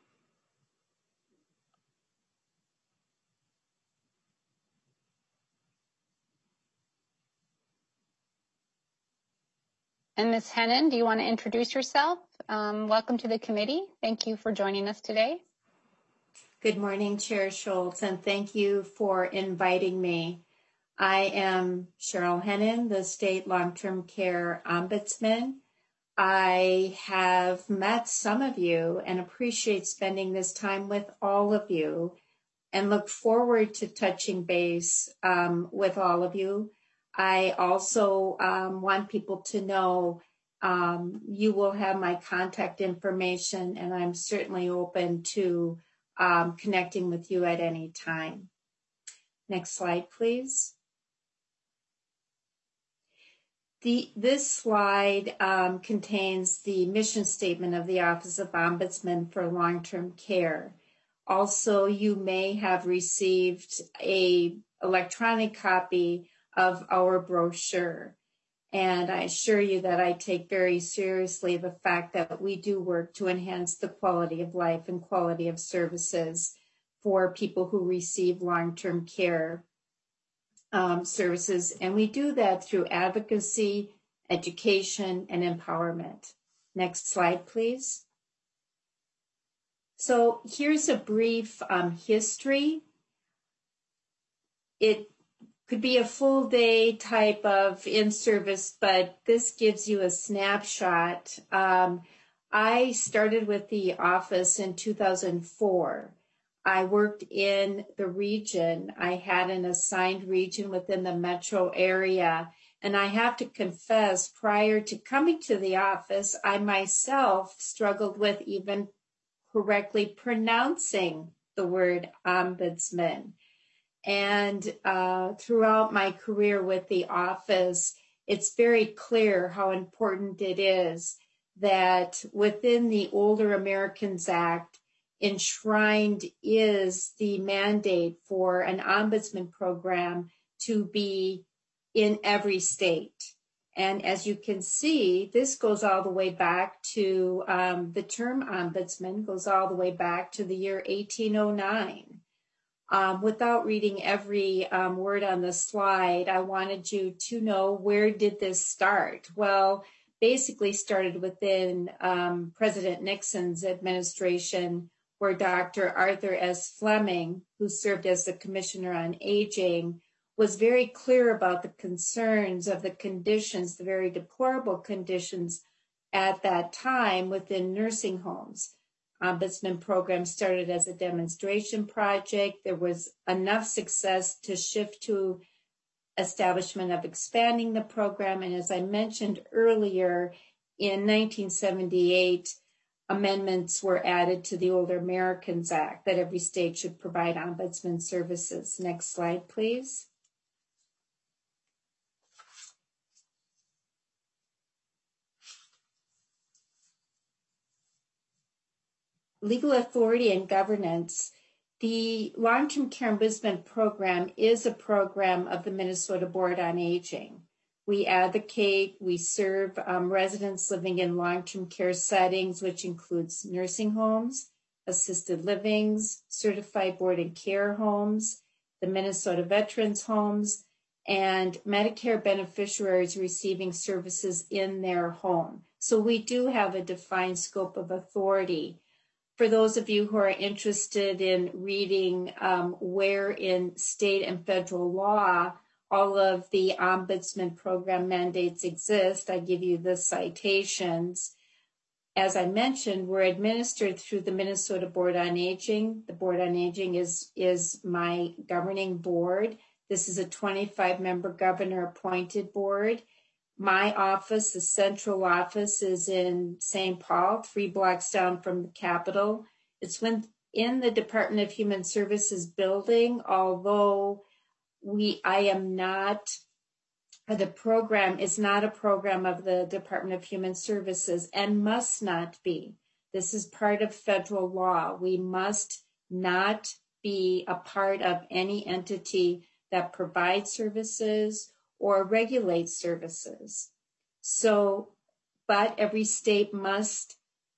And Miz Hennen, do you want to introduce yourself? Um, welcome to the committee. Thank you for joining us today. Good morning, Chair Schultz, and thank you for inviting me. I am Cheryl Hennen, the State Long-Term Care Ombudsman. I have met some of you and appreciate spending this time with all of you and look forward to touching base um, with all of you. I also um, want people to know um, you will have my contact information, and I'm certainly open to um, connecting with you at any time. Next slide, please. The, this slide um, contains the mission statement of the Office of Ombudsman for Long-Term Care. Also, you may have received an electronic copy of our brochure. And I assure you that I take very seriously the fact that we do work to enhance the quality of life and quality of services for people who receive long-term care um, services. And we do that through advocacy, education, and empowerment. Next slide, please. So here's a brief um, history. It could be a full day type of in-service, but this gives you a snapshot. Um, I started with the office in two thousand four. I worked in the region. I had an assigned region within the metro area. And I have to confess, prior to coming to the office, I myself struggled with even correctly pronouncing the word ombudsman. And uh, throughout my career with the office, it's very clear how important it is that within the Older Americans Act, enshrined is the mandate for an ombudsman program to be in every state. And as you can see, this goes all the way back to um, the term ombudsman goes all the way back to the year eighteen oh nine. Um, without reading every um, word on the slide, I wanted you to know, where did this start? Well, basically started within um, President Nixon's administration, where Doctor Arthur S. Fleming, who served as the Commissioner on Aging, was very clear about the concerns of the conditions, the very deplorable conditions at that time within nursing homes. Ombudsman program started as a demonstration project. There was enough success to shift to establishment of expanding the program. And as I mentioned earlier, in nineteen seventy-eight, amendments were added to the Older Americans Act that every state should provide ombudsman services. Next slide, please. Legal authority and governance. The Long-Term Care Ombudsman Program is a program of the Minnesota Board on Aging. We advocate, we serve um, residents living in long-term care settings, which includes nursing homes, assisted livings, certified board and care homes, the Minnesota Veterans Homes, and Medicare beneficiaries receiving services in their home. So we do have a defined scope of authority. For those of you who are interested in reading um, where in state and federal law all of the ombudsman program mandates exist, I give you the citations. As I mentioned, we're administered through the Minnesota Board on Aging. The Board on Aging is, is my governing board. This is a twenty-five member governor appointed board. My office, the central office, is in Saint Paul, three blocks down from the Capitol. It's in the Department of Human Services building, although we, I am not, the program is not a program of the Department of Human Services and must not be. This is part of federal law. We must not be a part of any entity that provides services or regulate services. So, but every state must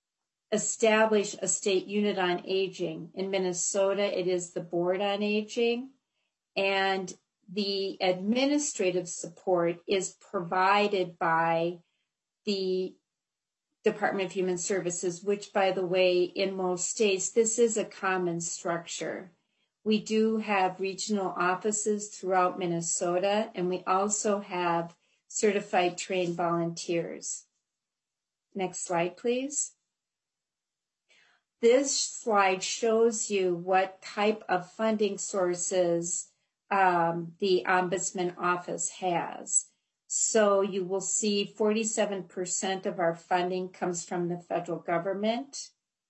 establish a state unit on aging. In Minnesota, it is the Board on Aging, and the administrative support is provided by the Department of Human Services, which, by the way, in most states, this is a common structure. We do have regional offices throughout Minnesota, and we also have certified trained volunteers. Next slide, please. This slide shows you what type of funding sources um, the Ombudsman Office has. So you will see forty-seven percent of our funding comes from the federal government.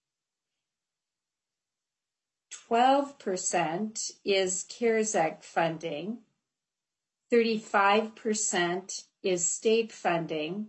twelve percent is CARES Act funding, thirty-five percent is state funding.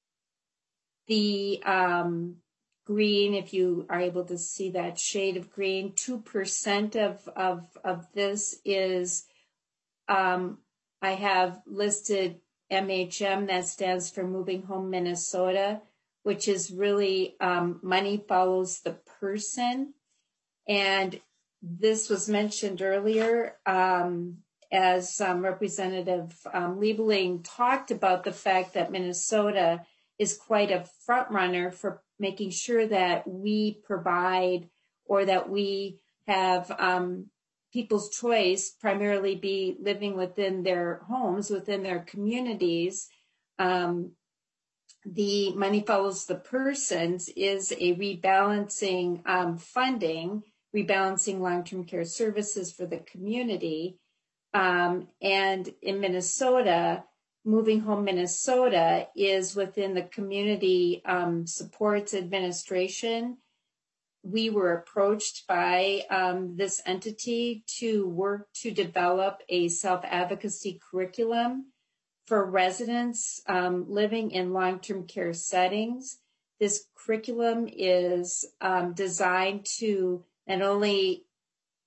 The um, green, if you are able to see that shade of green, two percent of, of, of this is, um, I have listed M H M, that stands for Moving Home Minnesota, which is really um, money follows the person. And this was mentioned earlier um, as um, Representative um, Liebling talked about the fact that Minnesota is quite a front runner for making sure that we provide or that we have um, people's choice primarily be living within their homes, within their communities. Um, the Money Follows the Persons is a rebalancing um, funding rebalancing long-term care services for the community. Um, and in Minnesota, Moving Home Minnesota is within the Community um, Supports Administration. We were approached by um, this entity to work to develop a self-advocacy curriculum for residents um, living in long-term care settings. This curriculum is um, designed to not only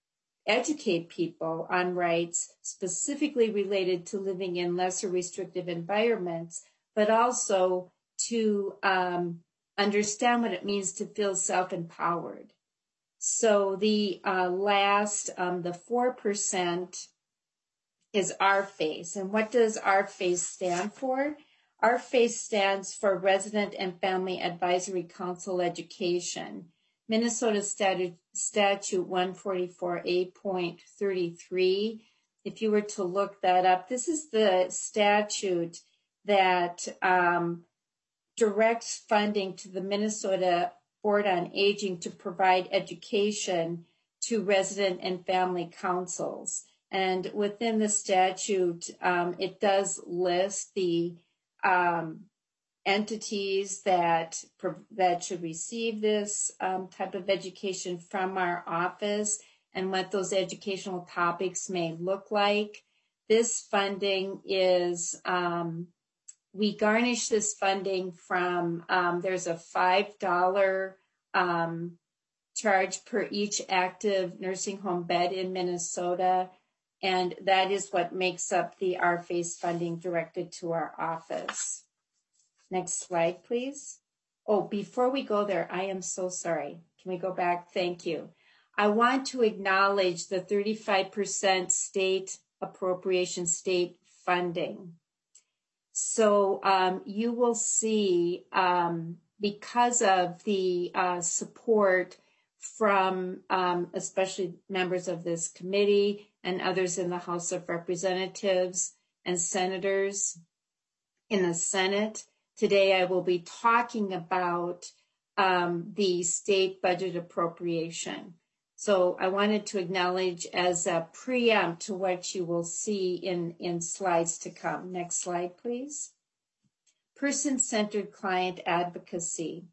educate people on rights specifically related to living in lesser restrictive environments, but also to um, understand what it means to feel self-empowered. So the uh, last, um, the four percent is R FACE. And what does R FACE stand for? R FACE stands for Resident and Family Advisory Council Education. Minnesota Statute, Statute one forty-four A point thirty-three. If you were to look that up, this is the statute that um, directs funding to the Minnesota Board on Aging to provide education to resident and family councils. And within the statute, um, it does list the um, entities that that should receive this um, type of education from our office and what those educational topics may look like. This funding is, um, we garnish this funding from, um, there's a five dollars um, charge per each active nursing home bed in Minnesota. And that is what makes up the R FACE funding directed to our office. Next slide, please. Oh, before we go there, I am so sorry. Can we go back? Thank you. I want to acknowledge the thirty-five percent state appropriation, state funding. So um, you will see, um, because of the uh, support from um, especially members of this committee and others in the House of Representatives and senators in the Senate, today I will be talking about um, the state budget appropriation. So I wanted to acknowledge as a preempt to what you will see in, in slides to come. Next slide, please. Person-centered client advocacy.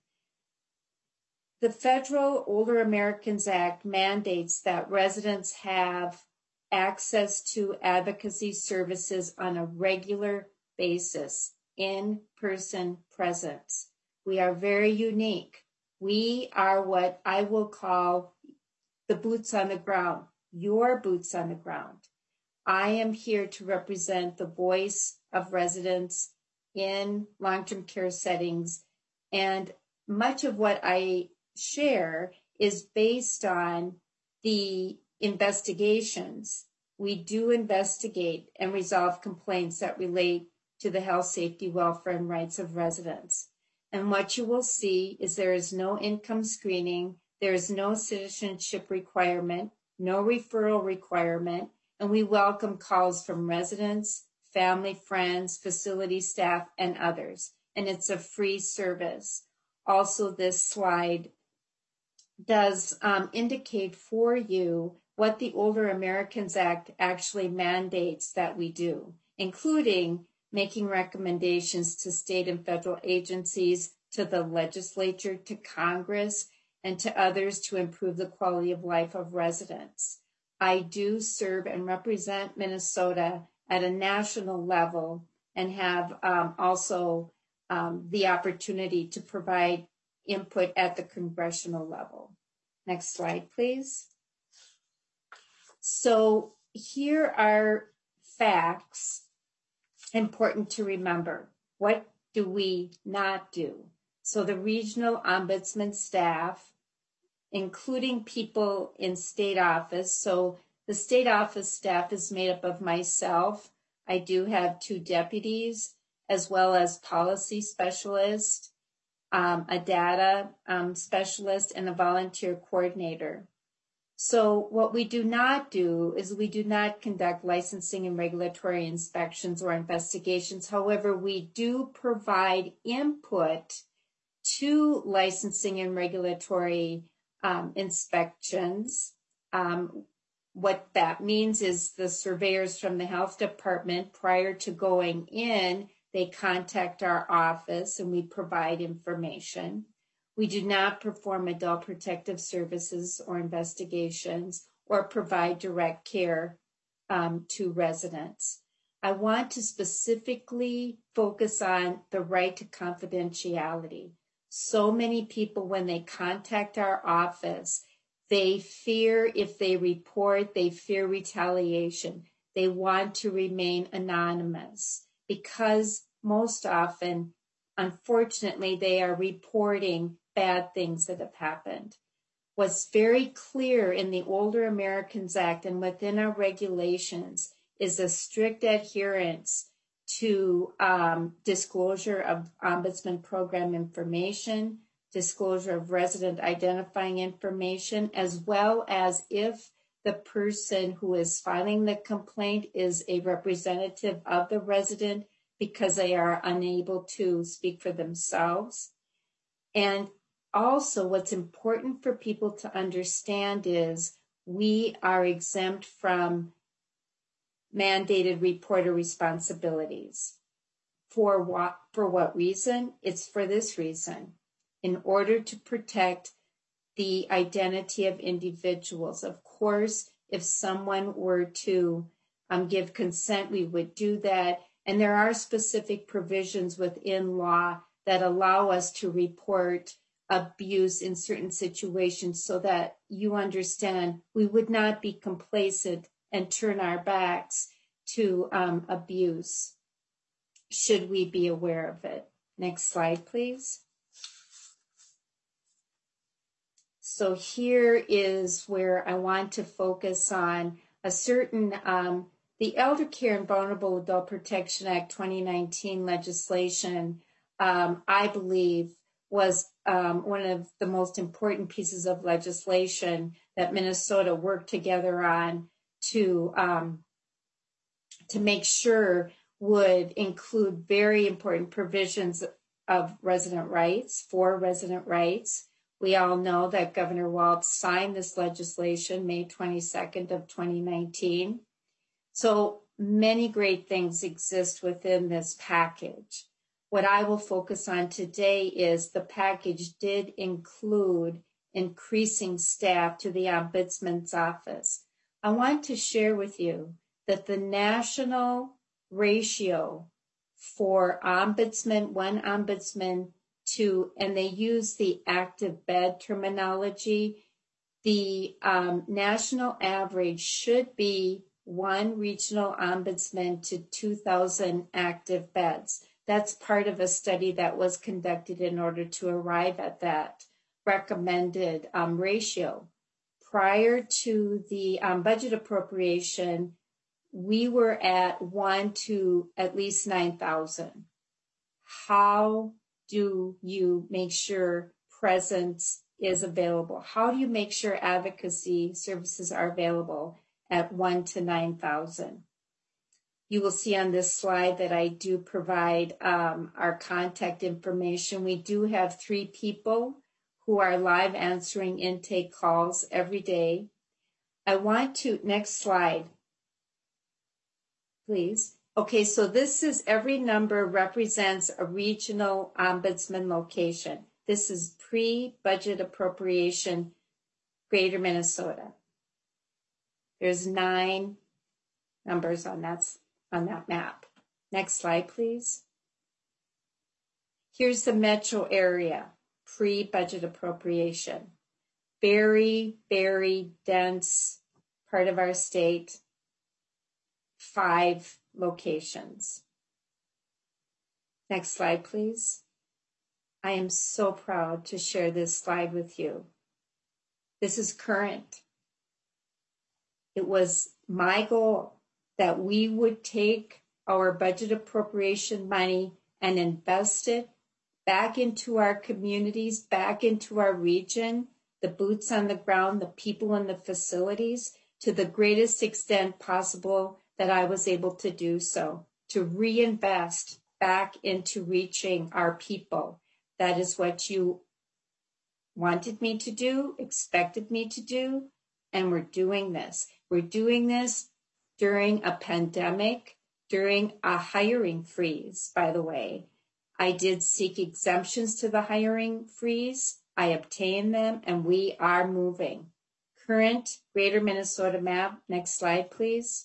The Federal Older Americans Act mandates that residents have access to advocacy services on a regular basis, in-person presence. We are very unique. We are what I will call the boots on the ground, your boots on the ground. I am here to represent the voice of residents in long-term care settings, and much of what I share is based on the investigations. We do investigate and resolve complaints that relate to the health, safety, welfare, and rights of residents. And what you will see is there is no income screening, there is no citizenship requirement, no referral requirement, and we welcome calls from residents, family, friends, facility staff, and others. And it's a free service. Also, this slide does um, indicate for you what the Older Americans Act actually mandates that we do, including making recommendations to state and federal agencies, to the legislature, to Congress, and to others to improve the quality of life of residents. I do serve and represent Minnesota at a national level and have um, also um, the opportunity to provide input at the congressional level. Next slide, please. So here are facts important to remember. What do we not do? So the regional ombudsman staff, including people in state office. So the state office staff is made up of myself. I do have two deputies, as well as policy specialist, um, a data um, specialist, and a volunteer coordinator. So what we do not do is we do not conduct licensing and regulatory inspections or investigations. However, we do provide input to licensing and regulatory um, inspections. Um, what that means is the surveyors from the health department, prior to going in, they contact our office and we provide information. We do not perform adult protective services or investigations or provide direct care um, to residents. I want to specifically focus on the right to confidentiality. So many people, when they contact our office, They fear if they report, they fear retaliation. They want to remain anonymous because most often, unfortunately, they are reporting bad things that have happened. What's very clear in the Older Americans Act and within our regulations is a strict adherence to um, disclosure of Ombudsman program information, disclosure of resident identifying information, as well as if the person who is filing the complaint is a representative of the resident because they are unable to speak for themselves. And also what's important for people to understand is we are exempt from mandated reporter responsibilities. For what, for what reason? It's for this reason. In order to protect the identity of individuals. Of course, if someone were to um, give consent, we would do that. And there are specific provisions within law that allow us to report abuse in certain situations so that you understand we would not be complacent and turn our backs to um, abuse should we be aware of it. Next slide, please. So here is where I want to focus on a certain, um, the Elder Care and Vulnerable Adult Protection Act twenty nineteen legislation, um, I believe, was um, one of the most important pieces of legislation that Minnesota worked together on to um, to make sure would include very important provisions of resident rights, for resident rights. We all know that Governor Walz signed this legislation May twenty-second of twenty nineteen. So many great things exist within this package. What I will focus on today is the package did include increasing staff to the Ombudsman's office. I want to share with you that the national ratio for ombudsman, one ombudsman to, and they use the active bed terminology, the um, national average should be one regional ombudsman to two thousand active beds. That's part of a study that was conducted in order to arrive at that recommended um, ratio. Prior to the um, budget appropriation, we were at one to at least nine thousand. How do you make sure presence is available? How do you make sure advocacy services are available at one to nine thousand? You will see on this slide that I do provide um, our contact information. We do have three people who are live answering intake calls every day. I want to, next slide, please. Okay, so this is every number represents a regional ombudsman location. This is pre-budget appropriation, Greater Minnesota. There's nine numbers on that, on that map. Next slide, please. Here's the metro area, pre-budget appropriation. Very, very dense part of our state, five locations. Next slide, please. I am so proud to share this slide with you. This is current. It was my goal that we would take our budget appropriation money and invest it back into our communities, back into our region, the boots on the ground, the people in the facilities, to the greatest extent possible that I was able to do so, to reinvest back into reaching our people. That is what you wanted me to do, expected me to do, and we're doing this. We're doing this during a pandemic, during a hiring freeze, by the way. I did seek exemptions to the hiring freeze. I obtained them, and we are moving. Current Greater Minnesota map. Next slide, please.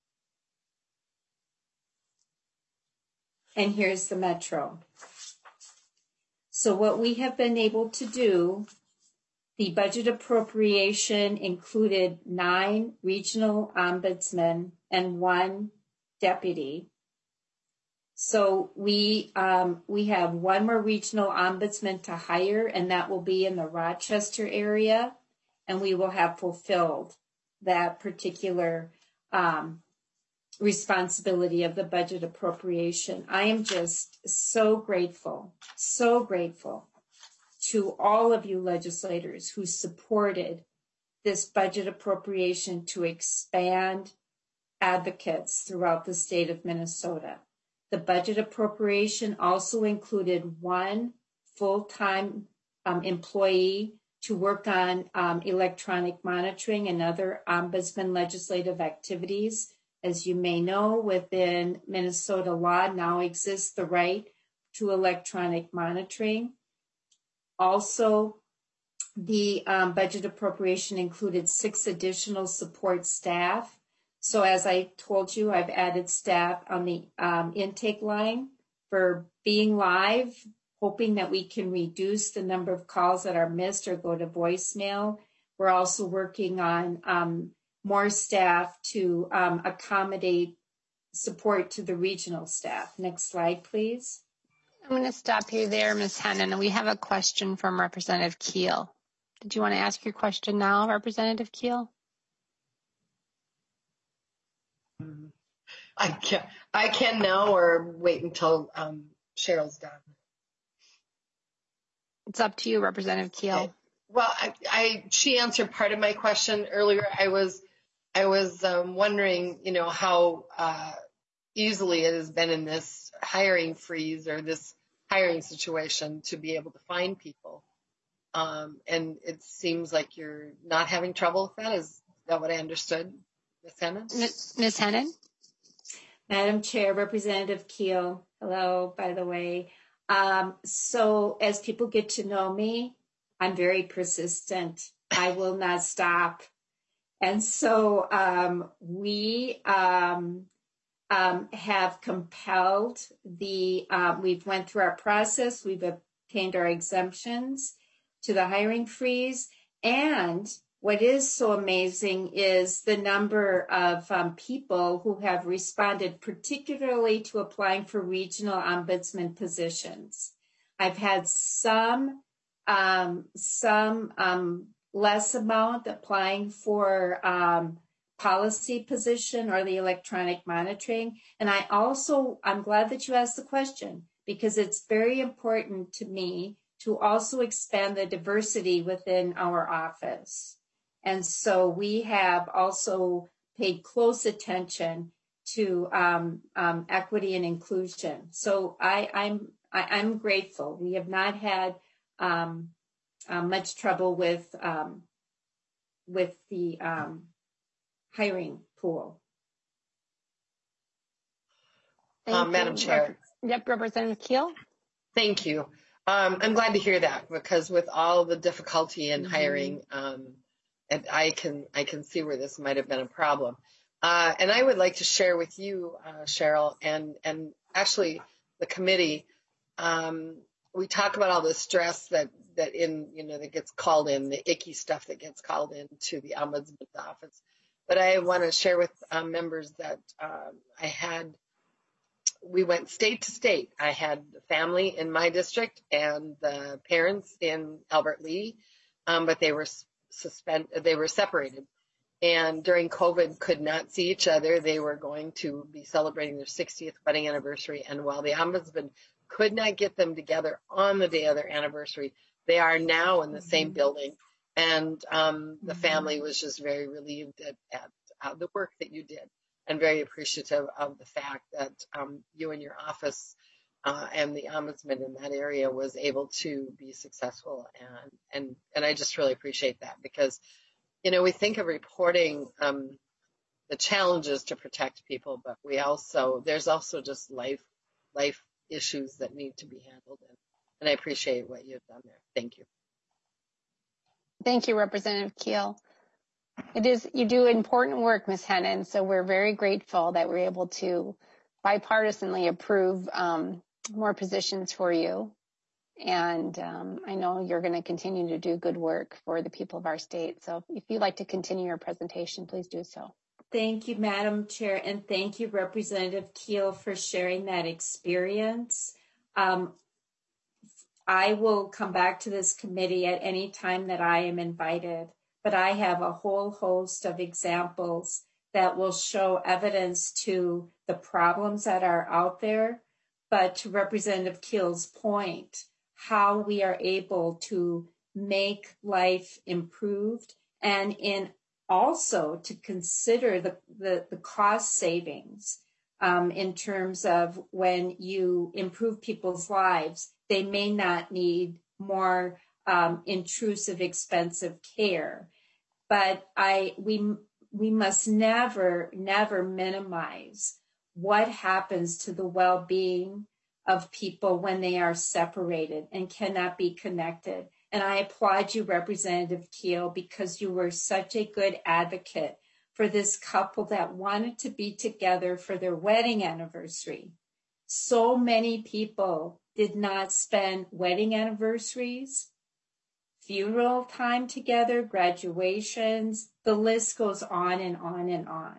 And here's the metro. So what we have been able to do the budget appropriation included nine regional ombudsmen and one deputy. So we um, we have one more regional ombudsman to hire, and that will be in the Rochester area, and we will have fulfilled that particular um, responsibility of the budget appropriation. I am just so grateful, so grateful to all of you legislators who supported this budget appropriation to expand advocates throughout the state of Minnesota. The budget appropriation also included one full-time um, employee to work on um, electronic monitoring and other ombudsman legislative activities. As you may know, within Minnesota law now exists the right to electronic monitoring. Also, the um, budget appropriation included six additional support staff. So as I told you, I've added staff on the um, intake line for being live, hoping that we can reduce the number of calls that are missed or go to voicemail. We're also working on um, more staff to um, accommodate support to the regional staff. Next slide, please. I'm going to stop you there, Miz Hennon. We have a question from Representative Keel. Did you want to ask your question now, Representative Keel? I can I can now, or wait until um, Cheryl's done. It's up to you, Representative Keel. Okay. Well, I, I she answered part of my question earlier. I was I was um, wondering, you know, how uh, easily it has been in this hiring freeze or this hiring situation to be able to find people. Um, and it seems like you're not having trouble with that. Is that what I understood, Miz Hennon? Miz Hennon? Madam Chair, Representative Keel, hello, by the way. Um, so as people get to know me, I'm very persistent. I will not stop. And so um, we um, um, have compelled the, uh, we've went through our process, we've obtained our exemptions to the hiring freeze. And what is so amazing is the number of um, people who have responded, particularly to applying for regional ombudsman positions. I've had some, um, some um, less amount applying for um, policy position or the electronic monitoring. And I also, I'm glad that you asked the question, because it's very important to me to also expand the diversity within our office. And so we have also paid close attention to um, um, equity and inclusion. So I, I'm I, I'm grateful. We have not had um, uh, much trouble with um, with the um, hiring pool. Um, Madam Chair. Yep, Representative Keel. Thank you. Um, I'm glad to hear that, because with all the difficulty in hiring, um, and I can I can see where this might have been a problem. Uh, and I would like to share with you, uh, Cheryl, and and actually the committee. Um, we talk about all the stress that that in you know that gets called in, the icky stuff that gets called in to the ombudsman's office. But I want to share with um, members that uh, I had. We went state to state. I had the family in my district and the parents in Albert Lea, um, but they were suspend. They were separated, and during COVID could not see each other. They were going to be celebrating their sixtieth wedding anniversary, and while the ombudsman could not get them together on the day of their anniversary, they are now in the mm-hmm. same building, and um, the mm-hmm. family was just very relieved at, at uh, the work that you did. And very appreciative of the fact that um, you and your office uh, and the ombudsman in that area was able to be successful. And, and, and I just really appreciate that, because, you know, we think of reporting um, the challenges to protect people, but we also, there's also just life, life issues that need to be handled. And, and I appreciate what you've done there. Thank you. Thank you, Representative Keel. It is, you do important work, Miz Hennon, so we're very grateful that we're able to bipartisanly approve um, more positions for you. And um, I know you're going to continue to do good work for the people of our state. So if you'd like to continue your presentation, please do so. Thank you, Madam Chair, and thank you, Representative Keel, for sharing that experience. Um, I will come back to this committee at any time that I am invited, but I have a whole host of examples that will show evidence to the problems that are out there, but to Representative Keel's point, how we are able to make life improved, and in also to consider the, the, the cost savings um, in terms of when you improve people's lives, they may not need more um, intrusive, expensive care. But I we we must never, never minimize what happens to the well-being of people when they are separated and cannot be connected. And I applaud you, Representative Keel, because you were such a good advocate for this couple that wanted to be together for their wedding anniversary. So many people did not spend wedding anniversaries, funeral time together, graduations, the list goes on and on and on.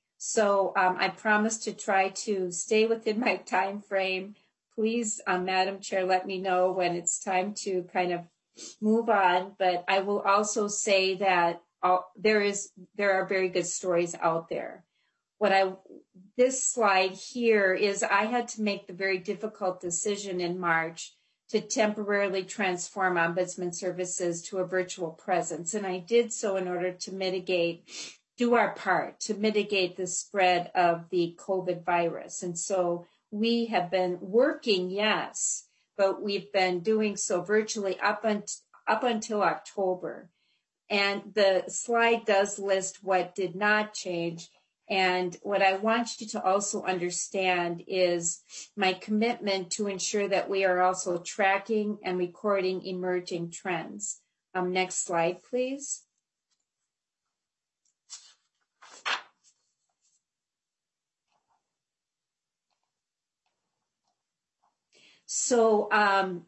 So um, I promise to try to stay within my time frame. Please, um, Madam Chair, let me know when it's time to kind of move on. But I will also say that all, there is there are very good stories out there. What I this slide here is I had to make the very difficult decision in March to temporarily transform Ombudsman Services to a virtual presence. And I did so in order to mitigate, do our part to mitigate the spread of the COVID virus. And so we have been working, yes, but we've been doing so virtually up, un- up until October. And the slide does list what did not change. And what I want you to also understand is my commitment to ensure that we are also tracking and recording emerging trends. Um, next slide, please. So um,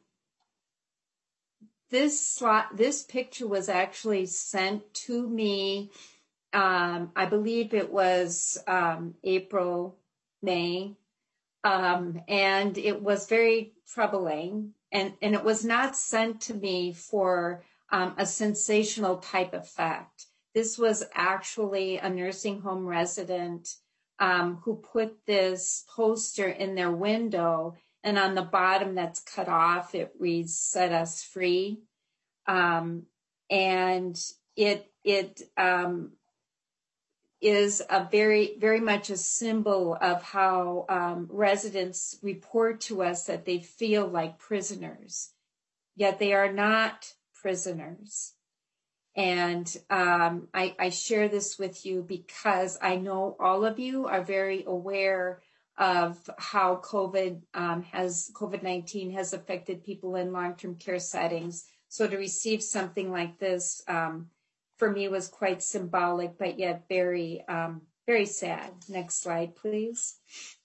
this slide, this picture was actually sent to me. Um, I believe it was um, April, May, um, and it was very troubling. And, and it was not sent to me for um, a sensational type of fact. This was actually a nursing home resident um, who put this poster in their window, and on the bottom that's cut off, it reads, "Set us free." Um, and it, it, um, is a very, very much a symbol of how um, residents report to us that they feel like prisoners, yet they are not prisoners. And um, I, I share this with you because I know all of you are very aware of how COVID um, has COVID nineteen has affected people in long-term care settings. So to receive something like this, um, for me, was quite symbolic, but yet very, um, very sad. Next slide, please.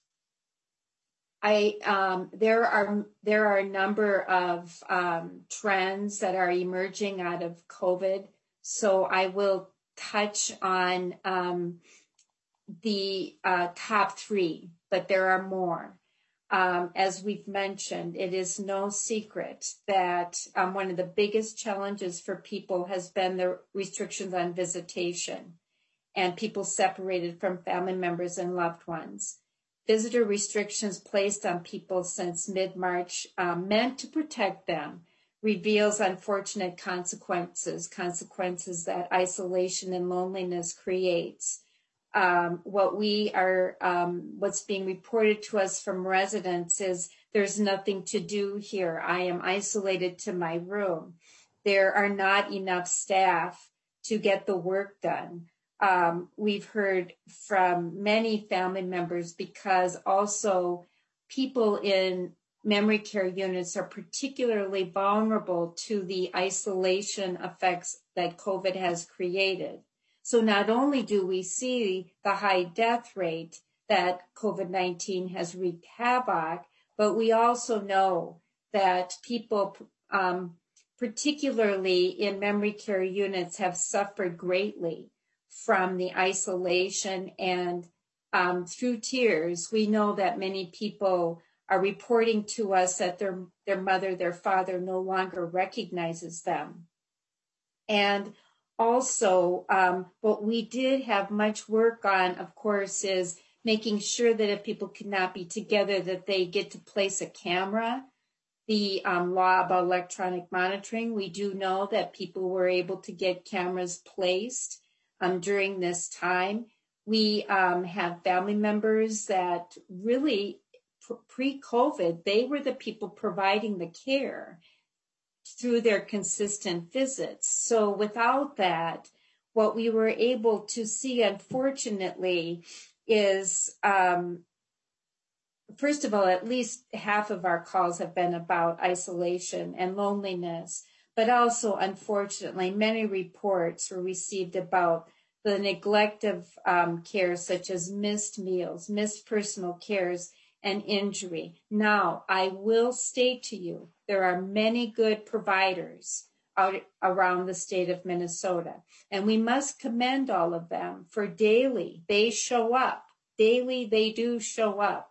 I um, there are there are a number of um, trends that are emerging out of COVID. So I will touch on um, the uh, top three, but there are more. Um, as we've mentioned, it is no secret that um, one of the biggest challenges for people has been the restrictions on visitation and people separated from family members and loved ones. Visitor restrictions placed on people since mid-March um, meant to protect them reveals unfortunate consequences, consequences that isolation and loneliness creates. Um, what we are, um, what's being reported to us from residents is there's nothing to do here. I am isolated to my room. There are not enough staff to get the work done. Um, we've heard from many family members because also people in memory care units are particularly vulnerable to the isolation effects that COVID has created. So not only do we see the high death rate that COVID nineteen has wreaked havoc, but we also know that people, um, particularly in memory care units, have suffered greatly from the isolation, and um, through tears, we know that many people are reporting to us that their, their mother, their father no longer recognizes them. And also, um, what we did have much work on, of course, is making sure that if people cannot be together, that they get to place a camera. The um, law about electronic monitoring, we do know that people were able to get cameras placed um, during this time. We um, have family members that really, pre-COVID, they were the people providing the care through their consistent visits. So without that, what we were able to see, unfortunately, is, um, first of all, at least half of our calls have been about isolation and loneliness, but also, unfortunately, many reports were received about the neglect of um, care, such as missed meals, missed personal cares, and injury. Now, I will state to you, there are many good providers out around the state of Minnesota, and we must commend all of them for daily. They show up. Daily, they do show up.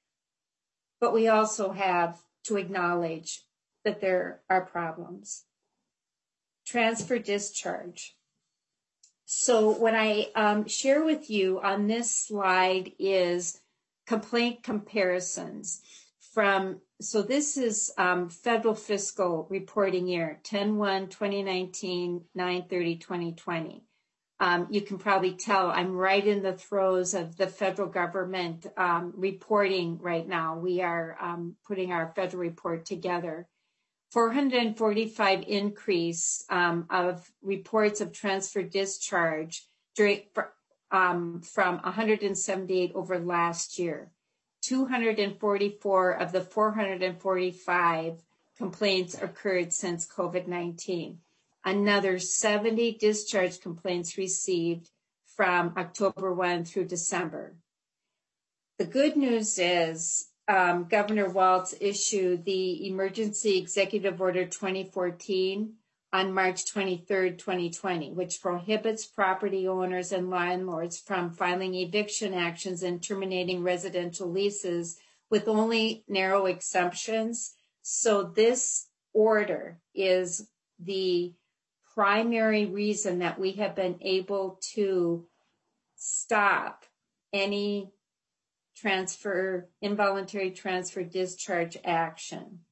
But we also have to acknowledge that there are problems. Transfer discharge. So what I um, share with you on this slide is complaint comparisons from, so this is um, federal fiscal reporting year, ten one twenty nineteen, nine thirty twenty twenty. Um, you can probably tell I'm right in the throes of the federal government um, reporting right now. We are um, putting our federal report together. four hundred forty-five increase um, of reports of transfer discharge during, um, from one hundred seventy-eight over last year. two hundred forty-four of the four hundred forty-five complaints occurred since COVID nineteen. Another seventy discharge complaints received from October first through December. The good news is um, Governor Walz issued the Emergency Executive Order twenty fourteen on March twenty-third, twenty twenty, which prohibits property owners and landlords from filing eviction actions and terminating residential leases, with only narrow exceptions. So this order is the primary reason that we have been able to stop any transfer, involuntary transfer discharge action.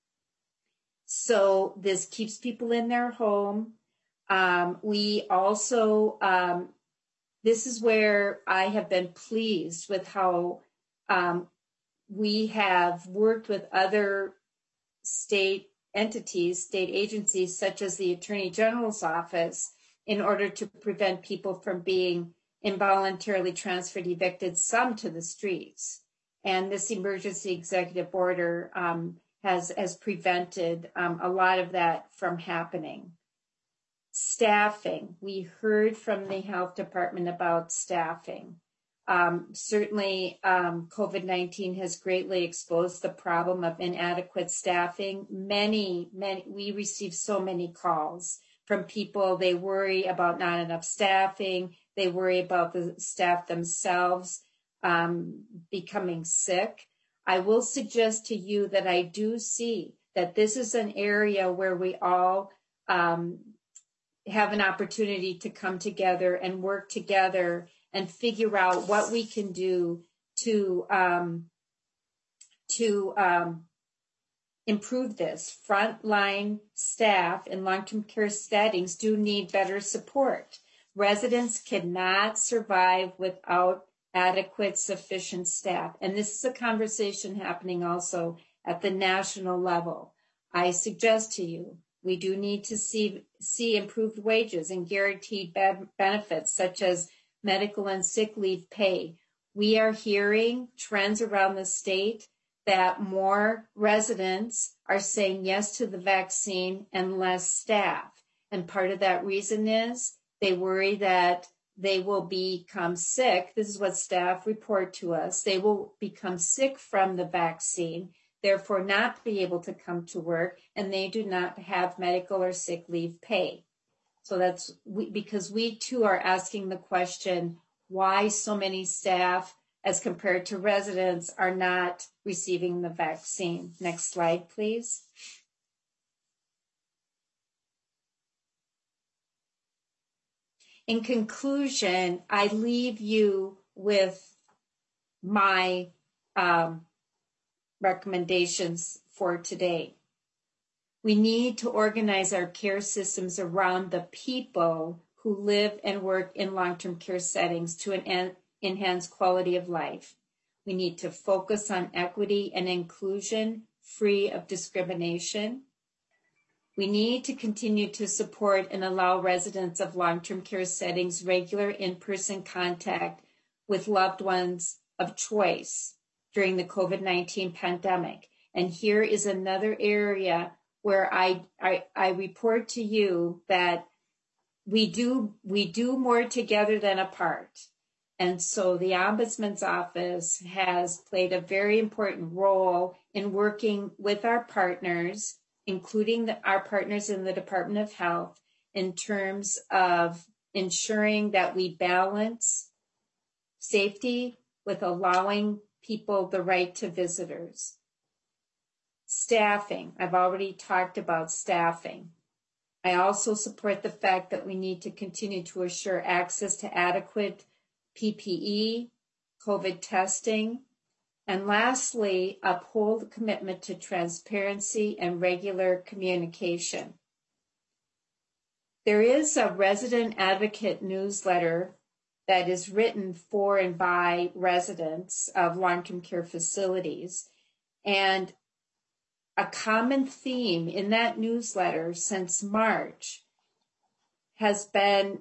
So this keeps people in their home. Um, we also, um, this is where I have been pleased with how um, we have worked with other state entities, state agencies, such as the Attorney General's office, in order to prevent people from being involuntarily transferred, evicted, some to the streets. And this emergency executive order um, has, has prevented um, a lot of that from happening. Staffing. We heard from the health department about staffing. Um, certainly, um, COVID nineteen has greatly exposed the problem of inadequate staffing. Many, many, we receive so many calls from people. They worry about not enough staffing. They worry about the staff themselves um, becoming sick. I will suggest to you that I do see that this is an area where we all um, have an opportunity to come together and work together and figure out what we can do to um, to um, improve this. Frontline staff in long-term care settings do need better support. Residents cannot survive without adequate, sufficient staff. And this is a conversation happening also at the national level. I suggest to you, we do need to see, see improved wages and guaranteed be- benefits such as medical and sick leave pay. We are hearing trends around the state that more residents are saying yes to the vaccine and less staff. And part of that reason is they worry that they will become sick. This is what staff report to us. They will become sick from the vaccine. therefore not be able to come to work, and they do not have medical or sick leave pay. So that's we, because we too are asking the question, why so many staff as compared to residents are not receiving the vaccine. Next slide, please. In conclusion, I leave you with my um, recommendations for today. We need to organize our care systems around the people who live and work in long-term care settings to en- enhance quality of life. We need to focus on equity and inclusion free of discrimination. We need to continue to support and allow residents of long-term care settings regular in-person contact with loved ones of choice during the COVID nineteen pandemic. And here is another area where I, I, I report to you that we do, we do more together than apart. And so the Ombudsman's Office has played a very important role in working with our partners, including the, our partners in the Department of Health, in terms of ensuring that we balance safety with allowing people the right to visitors. Staffing, I've already talked about staffing. I also support the fact that we need to continue to assure access to adequate P P E, COVID testing, and lastly, uphold the commitment to transparency and regular communication. There is a resident advocate newsletter that is written for and by residents of long-term care facilities, and a common theme in that newsletter since March has been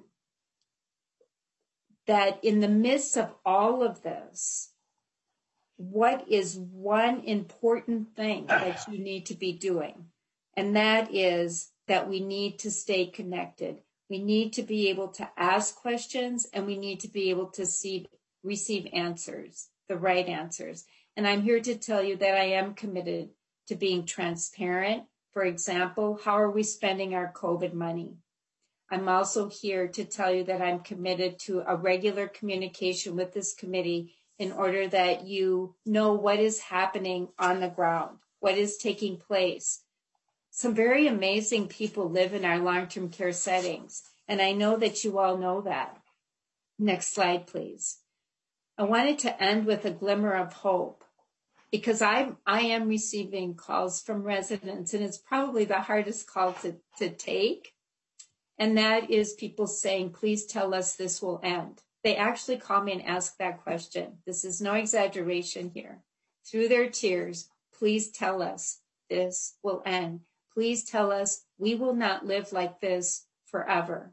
that in the midst of all of this, what is one important thing that you need to be doing? And that is that we need to stay connected. We need to be able to ask questions, and we need to be able to see, receive answers, the right answers. And I'm here to tell you that I am committed to being transparent. For example, how are we spending our COVID money? I'm also here to tell you that I'm committed to a regular communication with this committee in order that you know what is happening on the ground, what is taking place. Some very amazing people live in our long-term care settings, and I know that you all know that. Next slide, please. I wanted to end with a glimmer of hope, because I, I am receiving calls from residents, and it's probably the hardest call to, to take. And that is people saying, please tell us this will end. They actually call me and ask that question. This is no exaggeration here. Through their tears, please tell us this will end. Please tell us we will not live like this forever.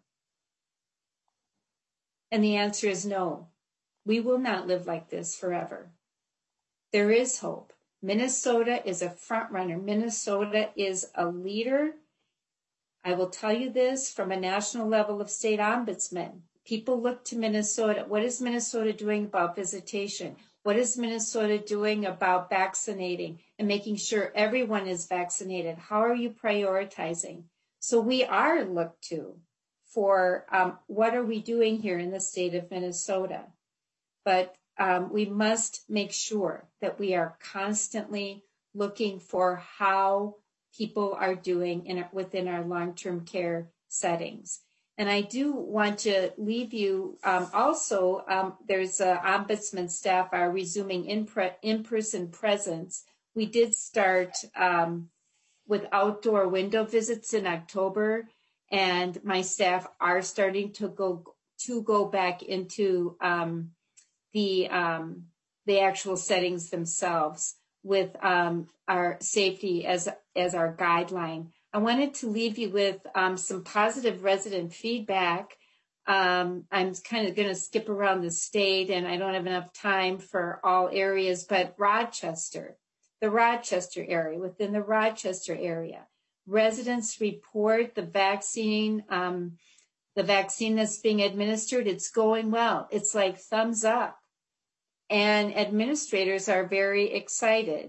And the answer is no, we will not live like this forever. There is hope. Minnesota is a front runner. Minnesota is a leader. I will tell you this from a national level of state ombudsman. People look to Minnesota. What is Minnesota doing about visitation? What is Minnesota doing about vaccinating and making sure everyone is vaccinated? How are you prioritizing? So we are looked to for um, what are we doing here in the state of Minnesota? But um, we must make sure that we are constantly looking for how people are doing in, within our long-term care settings. And I do want to leave you um, also, um, there's uh, ombudsman staff are resuming in pre- in-person presence. We did start um, with outdoor window visits in October, and my staff are starting to go to go back into um, the um, the actual settings themselves with um, our safety as as our guideline. I wanted to leave you with um, some positive resident feedback. Um, I'm kind of going to skip around the state, and I don't have enough time for all areas, but Rochester, the Rochester area, within the Rochester area, residents report the vaccine, um, the vaccine that's being administered, it's going well. It's like thumbs up. And administrators are very excited.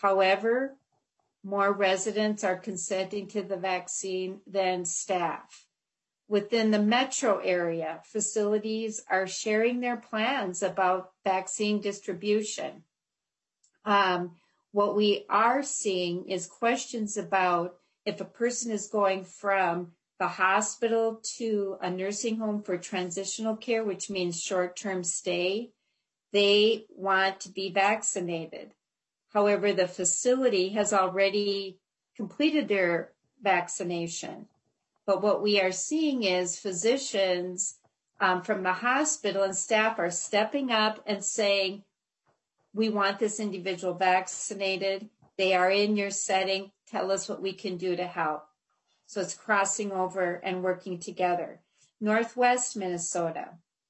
However, more residents are consenting to the vaccine than staff. Within the metro area, facilities are sharing their plans about vaccine distribution. Um, what we are seeing is questions about if a person is going from the hospital to a nursing home for transitional care, which means short-term stay, they want to be vaccinated. However, the facility has already completed their vaccination. But what we are seeing is physicians um, from the hospital and staff are stepping up and saying, we want this individual vaccinated. They are in your setting. Tell us what we can do to help. So it's crossing over and working together. Northwest Minnesota.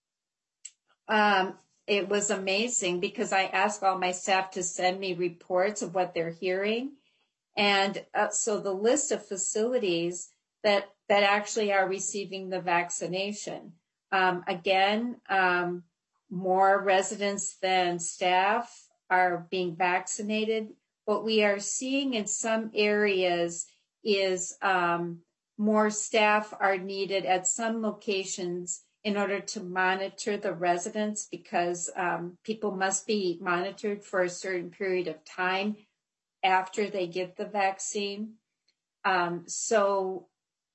Um, it was amazing because I asked all my staff to send me reports of what they're hearing. And uh, so the list of facilities that, that actually are receiving the vaccination. Um, again, um, more residents than staff are being vaccinated. What we are seeing in some areas is um, more staff are needed at some locations in order to monitor the residents because um, people must be monitored for a certain period of time after they get the vaccine. Um, so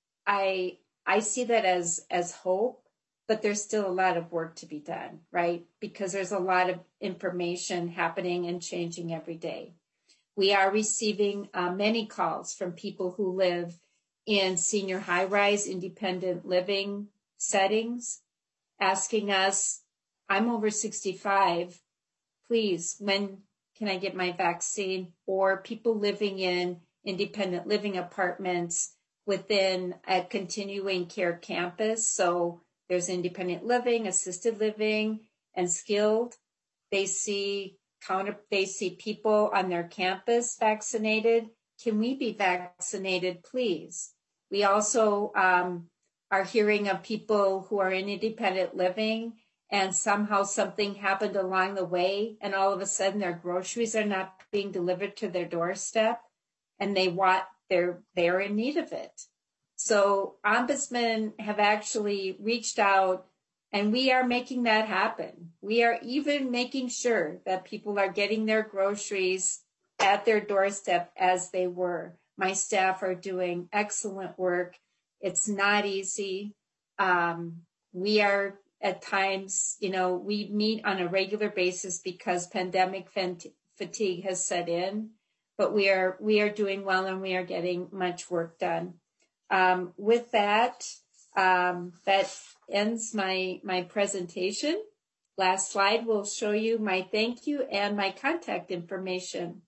I I see that as as hope, but there's still a lot of work to be done, right? Because there's a lot of information happening and changing every day. We are receiving uh, many calls from people who live in senior high-rise independent living settings, asking us, I'm over sixty-five, please, when can I get my vaccine? Or people living in independent living apartments within a continuing care campus. So there's independent living, assisted living, and skilled. They see counter, they see people on their campus vaccinated. Can we be vaccinated, please? We also um, are hearing of people who are in independent living and somehow something happened along the way and all of a sudden their groceries are not being delivered to their doorstep and they want, they're, they're in need of it. So ombudsmen have actually reached out and we are making that happen. We are even making sure that people are getting their groceries at their doorstep as they were. My staff are doing excellent work. It's not easy. Um, we are at times, you know, we meet on a regular basis because pandemic fatigue has set in, but we are, we are doing well and we are getting much work done. Um, with that, um, that ends my, my presentation. Last slide will show you my thank you and my contact information.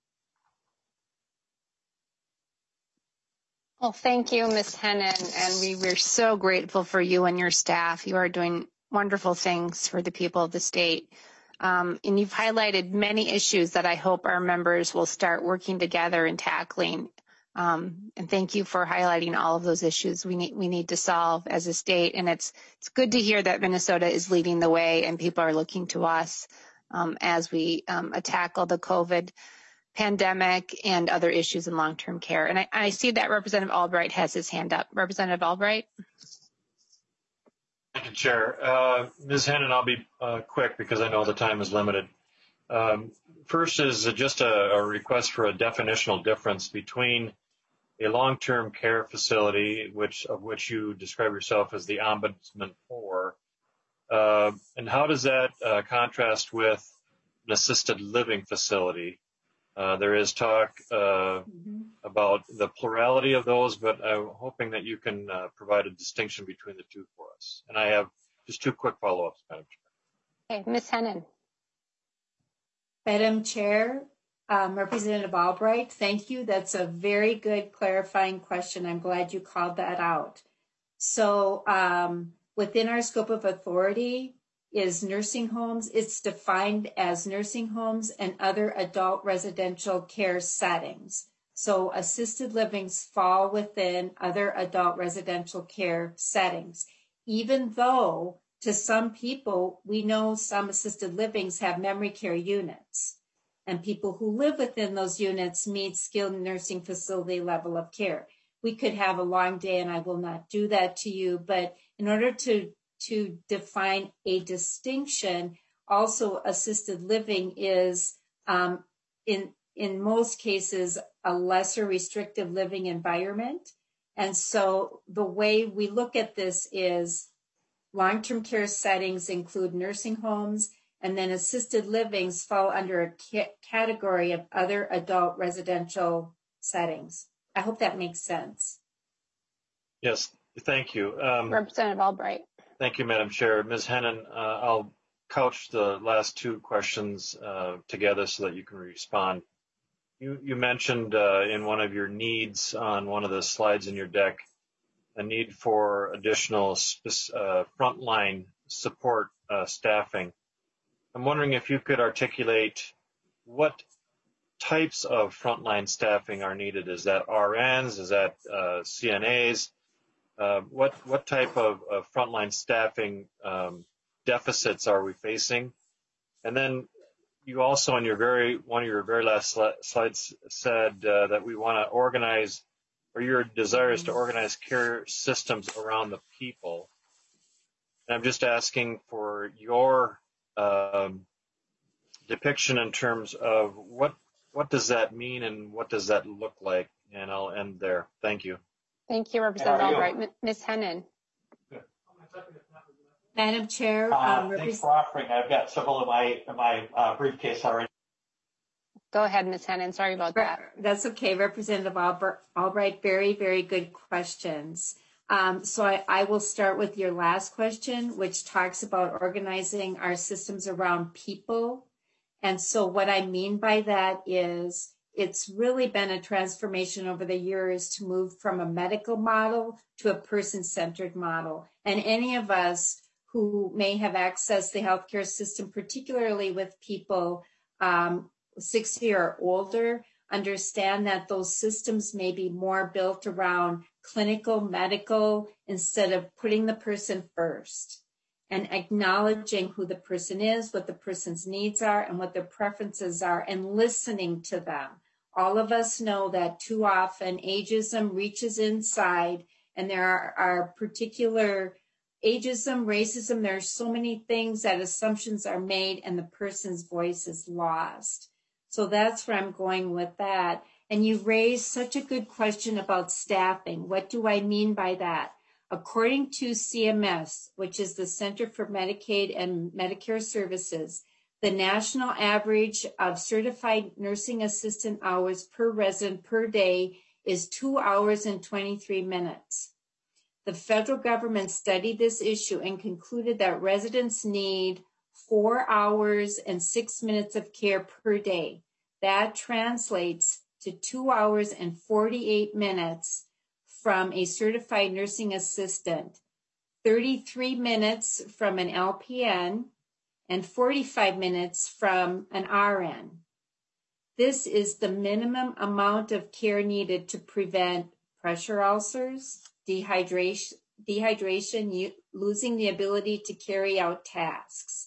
Well, thank you, Miz Hennen, and we, we're so grateful for you and your staff. You are doing wonderful things for the people of the state. Um, and you've highlighted many issues that I hope our members will start working together and tackling. Um, and thank you for highlighting all of those issues we need we need to solve as a state. And it's it's good to hear that Minnesota is leading the way and people are looking to us um, as we um, tackle the COVID pandemic and other issues in long-term care. And I, I see that Representative Albright has his hand up. Representative Albright. Thank you, Chair. Uh, Miz Hennen, I'll be uh, quick because I know the time is limited. Um, first is just a, a request for a definitional difference between a long-term care facility, which of which you describe yourself as the ombudsman for, uh, and how does that uh, contrast with an assisted living facility? Uh, there is talk uh, mm-hmm. about the plurality of those, but I'm hoping that you can uh, provide a distinction between the two for us. And I have just two quick follow-ups, Madam Chair. Okay, Miz Hennen. Madam Chair, um, Representative Albright, thank you. That's a very good clarifying question. I'm glad you called that out. So um, within our scope of authority is nursing homes. It's defined as nursing homes and other adult residential care settings. So assisted livings fall within other adult residential care settings, even though to some people, we know some assisted livings have memory care units. and people who live within those units meet skilled nursing facility level of care. We could have a long day, and I will not do that to you, but in order to, to define a distinction, also assisted living is, um, in, in most cases, a lesser restrictive living environment. And so the way we look at this is long-term care settings include nursing homes, and then assisted livings fall under a ca- category of other adult residential settings. I hope that makes sense. Yes, thank you. Um, Representative Albright. Thank you, Madam Chair. Miz Hennon, uh, I'll couch the last two questions uh, together so that you can respond. You, you mentioned uh, in one of your needs on one of the slides in your deck, a need for additional uh, frontline support uh, staffing. I'm wondering if you could articulate what types of frontline staffing are needed. Is that R Ns? Is that uh, C N As? Uh, what what type of, of frontline staffing um, deficits are we facing? And then you also, in your very one of your very last slides, said uh, that we want to organize, or your desire is to organize care systems around the people. And I'm just asking for your um, depiction in terms of what what does that mean and what does that look like? And I'll end there. Thank you. Thank you, Representative Albright. Miz Hennon. Madam Chair. Uh, um, thanks for offering. I've got several in my, in my uh, briefcase already. Go ahead, Miz Hennon. Sorry about that. That's okay. Representative Albright, very, very good questions. Um, so I, I will start with your last question, which talks about organizing our systems around people. And so what I mean by that is it's really been a transformation over the years to move from a medical model to a person-centered model. And any of us who may have accessed the healthcare system, particularly with people um, sixty or older, understand that those systems may be more built around clinical, medical, instead of putting the person first and acknowledging who the person is, what the person's needs are, and what their preferences are, and listening to them. All of us know that too often ageism reaches inside, and there are, are particular ageism, racism, there are so many things that assumptions are made and the person's voice is lost. So that's where I'm going with that. And you raised such a good question about staffing. What do I mean by that? According to C M S, which is the Center for Medicaid and Medicare Services, the national average of certified nursing assistant hours per resident per day is two hours and twenty-three minutes. The federal government studied this issue and concluded that residents need four hours and six minutes of care per day. That translates to two hours and forty-eight minutes from a certified nursing assistant, thirty-three minutes from an L P N, and forty-five minutes from an R N. This is the minimum amount of care needed to prevent pressure ulcers, dehydration, dehydration, losing the ability to carry out tasks.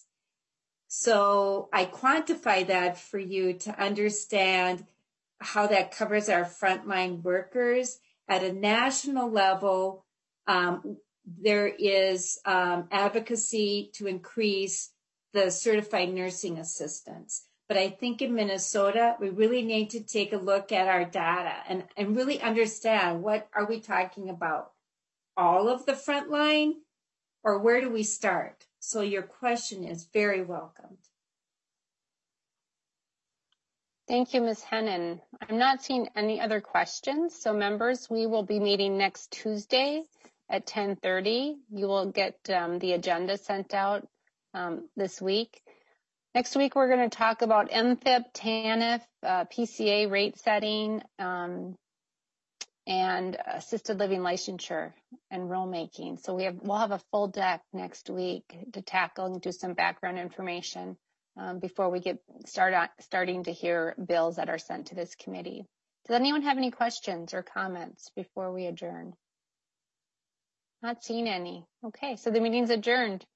So I quantify that for you to understand how that covers our frontline workers. At a national level, um, there is um, advocacy to increase the certified nursing assistants. But I think in Minnesota, we really need to take a look at our data and, and really understand, what are we talking about? All of the frontline, or where do we start? So your question is very welcomed. Thank you, Miz Hennon. I'm not seeing any other questions. So members, we will be meeting next Tuesday at ten thirty. You will get um, the agenda sent out um, this week. Next week, we're going to talk about M F I P, TANF, uh, P C A rate setting, um, and assisted living licensure and rulemaking. So we have, we'll have a full deck next week to tackle and do some background information um, before we get start on, starting to hear bills that are sent to this committee. Does anyone have any questions or comments before we adjourn? Not seeing any. Okay, so the meeting's adjourned.